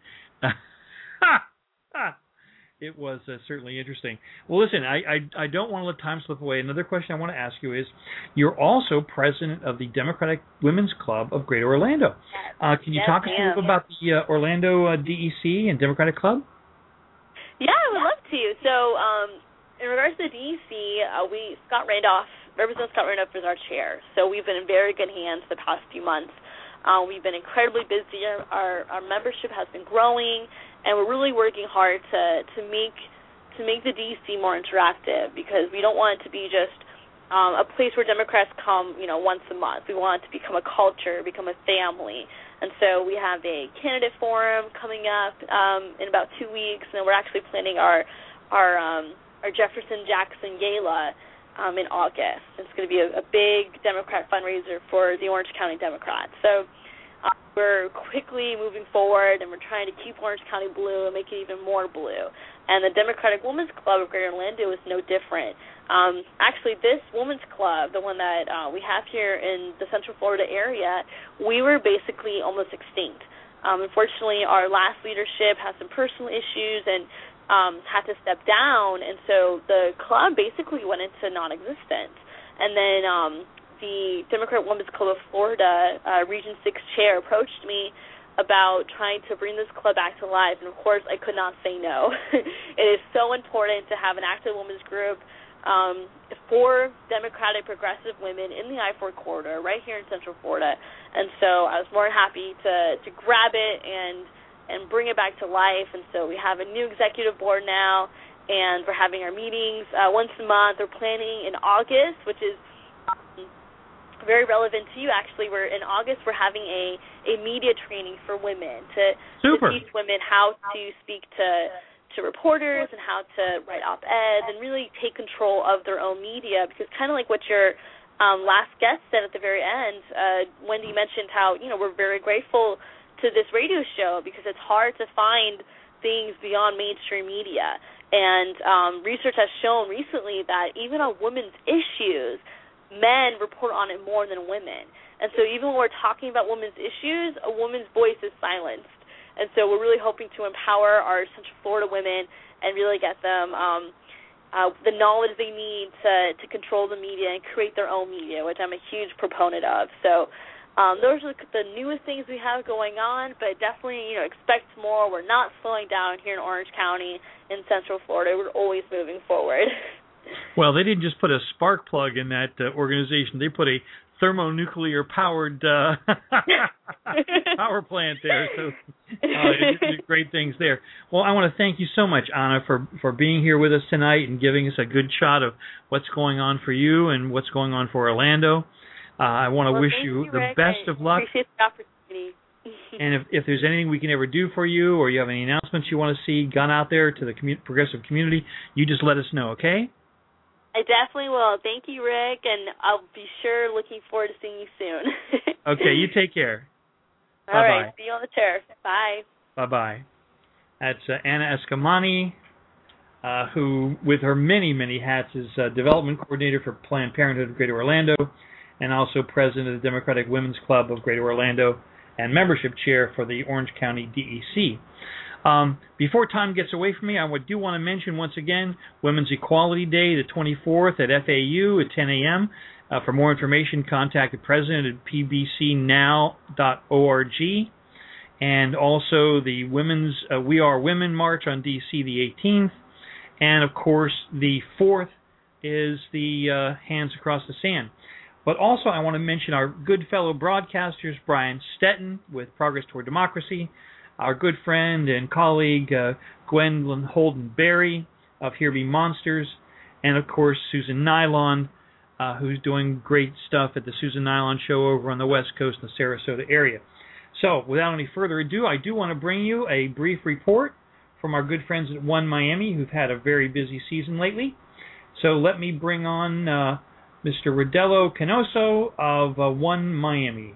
It was uh, certainly interesting. Well, listen, I, I I don't want to let time slip away. Another question I want to ask you is, you're also president of the Democratic Women's Club of Greater Orlando. Uh, can you yes, talk us a little bit about the uh, Orlando uh, D E C and Democratic Club? Yeah, I would love to. So, um, in regards to the D E C, uh, we Scott Randolph, Representative Scott Randolph is our chair. So we've been in very good hands the past few months. Uh, we've been incredibly busy. Our our membership has been growing, and we're really working hard to to make to make the D E C more interactive, because we don't want it to be just um, a place where Democrats come, you know, once a month. We want it to become a culture, become a family. And so we have a candidate forum coming up um, in about two weeks, and we're actually planning our our um, our Jefferson Jackson Gala Um, in August. It's going to be a, a big Democrat fundraiser for the Orange County Democrats. So uh, we're quickly moving forward, and we're trying to keep Orange County blue and make it even more blue. And the Democratic Women's Club of Greater Orlando is no different. Um, actually, this women's club, the one that uh, we have here in the Central Florida area, we were basically almost extinct. Um, unfortunately, our last leadership has some personal issues and Um, had to step down, and so the club basically went into non-existence. And then um, the Democrat Women's Club of Florida, uh, Region six chair, approached me about trying to bring this club back to life, and of course I could not say no. It is so important to have an active women's group um, for Democratic progressive women in the I four corridor right here in Central Florida, and so I was more than happy to, to grab it and and bring it back to life. And so we have a new executive board now, and we're having our meetings uh, once a month. We're planning in August, which is um, very relevant to you, actually. We're in August, we're having a, a media training for women to, to teach women how to speak to to reporters and how to write op-eds and really take control of their own media, because kind of like what your um, last guest said at the very end, uh, Wendy mentioned how, you know, we're very grateful to this radio show because it's hard to find things beyond mainstream media. And um, research has shown recently that even on women's issues, men report on it more than women. And so even when we're talking about women's issues, a woman's voice is silenced. And so we're really hoping to empower our Central Florida women and really get them um, uh, the knowledge they need to, to control the media and create their own media, which I'm a huge proponent of. So um, those are the newest things we have going on, but definitely, you know, expect more. We're not slowing down here in Orange County in Central Florida. We're always moving forward. Well, they didn't just put a spark plug in that uh, organization. They put a thermonuclear-powered uh, power plant there. So uh, great things there. Well, I want to thank you so much, Anna, for, for being here with us tonight and giving us a good shot of what's going on for you and what's going on for Orlando. Uh, I want to well, wish you, you the Rick. best I of luck. Appreciate the opportunity. And if, if there's anything we can ever do for you or you have any announcements you want to see gone out there to the commu- progressive community, you just let us know, okay? I definitely will. Thank you, Rick, and I'll be sure looking forward to seeing you soon. Okay, you take care. All Bye-bye. right, see you on the chair. Bye. Bye-bye. That's uh, Anna Escamani, uh, who, with her many, many hats, is uh, Development Coordinator for Planned Parenthood of Greater Orlando and also President of the Democratic Women's Club of Greater Orlando and Membership Chair for the Orange County D E C. Um, before time gets away from me, I do want to mention once again Women's Equality Day, the twenty-fourth at F A U at ten a.m. Uh, for more information, contact the president at p b c now dot org. And also the Women's uh, We Are Women March on D C the eighteenth. And, of course, the fourth is the uh, Hands Across the Sand. But also I want to mention our good fellow broadcasters, Brian Stetton with Progress Toward Democracy, our good friend and colleague uh, Gwendolyn Holden-Berry of Here Be Monsters, and, of course, Susan Nylon, uh, who's doing great stuff at the Susan Nylon Show over on the West Coast in the Sarasota area. So, without any further ado, I do want to bring you a brief report from our good friends at One Miami, who've had a very busy season lately. So let me bring on uh, Mister Rodelio Canoso of uh, One Miami.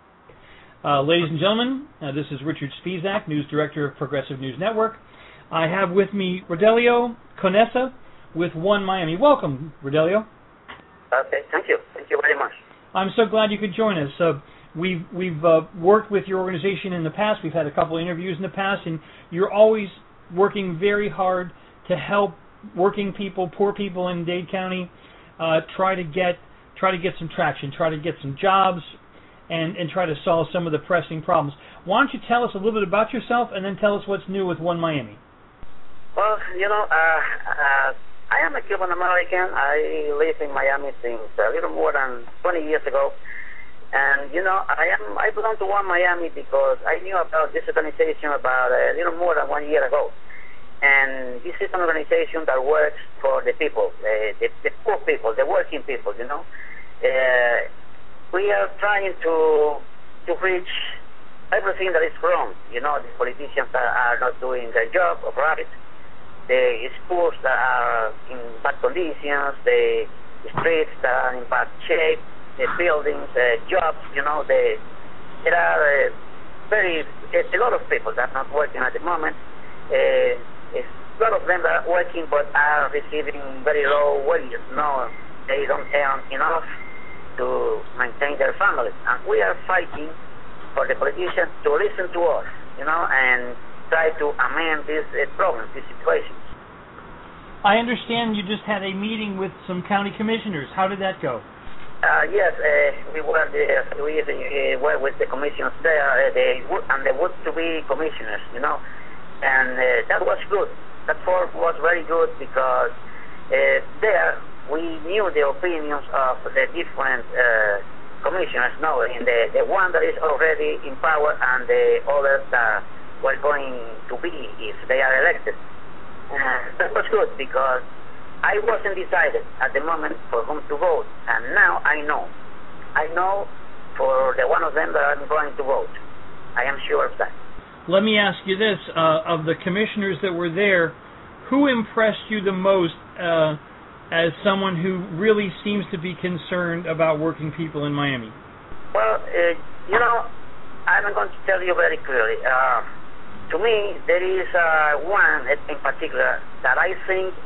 Uh, ladies and gentlemen, uh, this is Richard Spisak, News Director of Progressive News Network. I have with me Rodelio Canoso with One Miami. Welcome, Rodelio. Okay, thank you. Thank you very much. I'm so glad you could join us. Uh, we've we've uh, worked with your organization in the past. We've had a couple interviews in the past, and you're always working very hard to help working people, poor people in Dade County, uh, try to get try to get some traction, try to get some jobs, and, and try to solve some of the pressing problems. Why don't you tell us a little bit about yourself, and then tell us what's new with One Miami? Well, you know, uh, uh, I am a Cuban American. I live in Miami since a little more than twenty years ago. And, you know, I am I belong to One Miami because I knew about this organization about a little more than one year ago. And this is an organization that works for the people, uh, the, the poor people, the working people, you know. Uh, we are trying to to reach everything that is wrong. You know, the politicians that are not doing their job of right, the schools that are in bad conditions, the streets that are in bad shape, the buildings, uh, jobs, you know, the, there are uh, very, a lot of people that are not working at the moment. Uh, a lot of them that are working but are receiving very low wages. No, they don't earn enough to maintain their families. And we are fighting for the politicians to listen to us, you know, and try to amend these uh, problems, these situations. I understand you just had a meeting with some county commissioners. How did that go? Uh, yes, uh, we were the, we uh, were with the commissioners there, uh, the and the would-to-be commissioners, you know, and uh, that was good. That work was very good because uh, there we knew the opinions of the different uh, commissioners, no, in the the one that is already in power and the others that were going to be if they are elected. Uh, that was good because I wasn't decided at the moment for whom to vote, and now I know. I know for the one of them that I'm going to vote. I am sure of that. Let me ask you this. Uh, of the commissioners that were there, who impressed you the most uh, as someone who really seems to be concerned about working people in Miami? Well, uh, you know, I'm going to tell you very clearly. Uh, to me, there is uh, one in particular that I think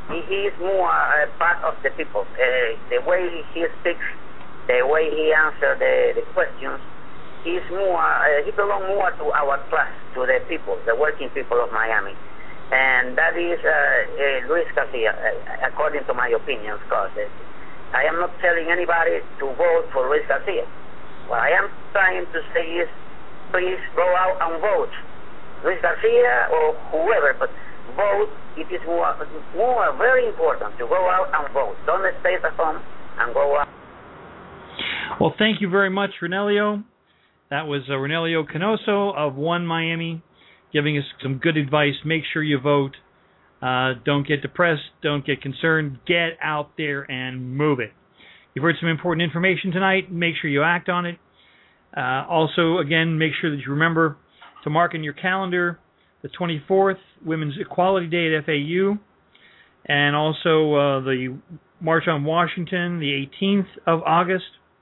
he, he is more uh, part of the people. Uh, the way he speaks, the way he answers the, the questions, he's more, uh, he belongs more to our class, to the people, the working people of Miami. And that is uh, uh, Luis Garcia, uh, according to my opinion, of course. Uh, I am not telling anybody to vote for Luis Garcia. What I am trying to say is, please go out and vote. Luis Garcia or whoever, but vote. It is more, more very important to go out and vote. Don't stay at home and go out. Well, thank you very much, Renelio. That was uh, Renelio Canoso of One Miami, giving us some good advice. Make sure you vote. Uh, don't get depressed. Don't get concerned. Get out there and move it. You've heard some important information tonight. Make sure you act on it. Uh, also, again, make sure that you remember to mark in your calendar the twenty-fourth, Women's Equality Day at F A U, and also uh, the March on Washington, the eighteenth of August,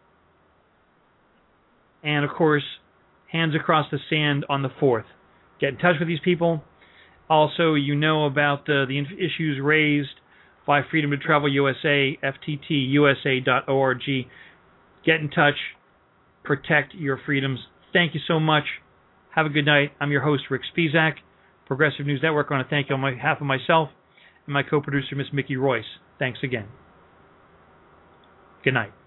and, of course, Hands Across the Sand on the fourth. Get in touch with these people. Also, you know about uh, the issues raised by Freedom to Travel U S A, F T T U S A dot org. Get in touch. Protect your freedoms. Thank you so much. Have a good night. I'm your host, Rick Spisak, Progressive News Network. I want to thank you on behalf of myself and my co-producer, Miss Mickey Royce. Thanks again. Good night.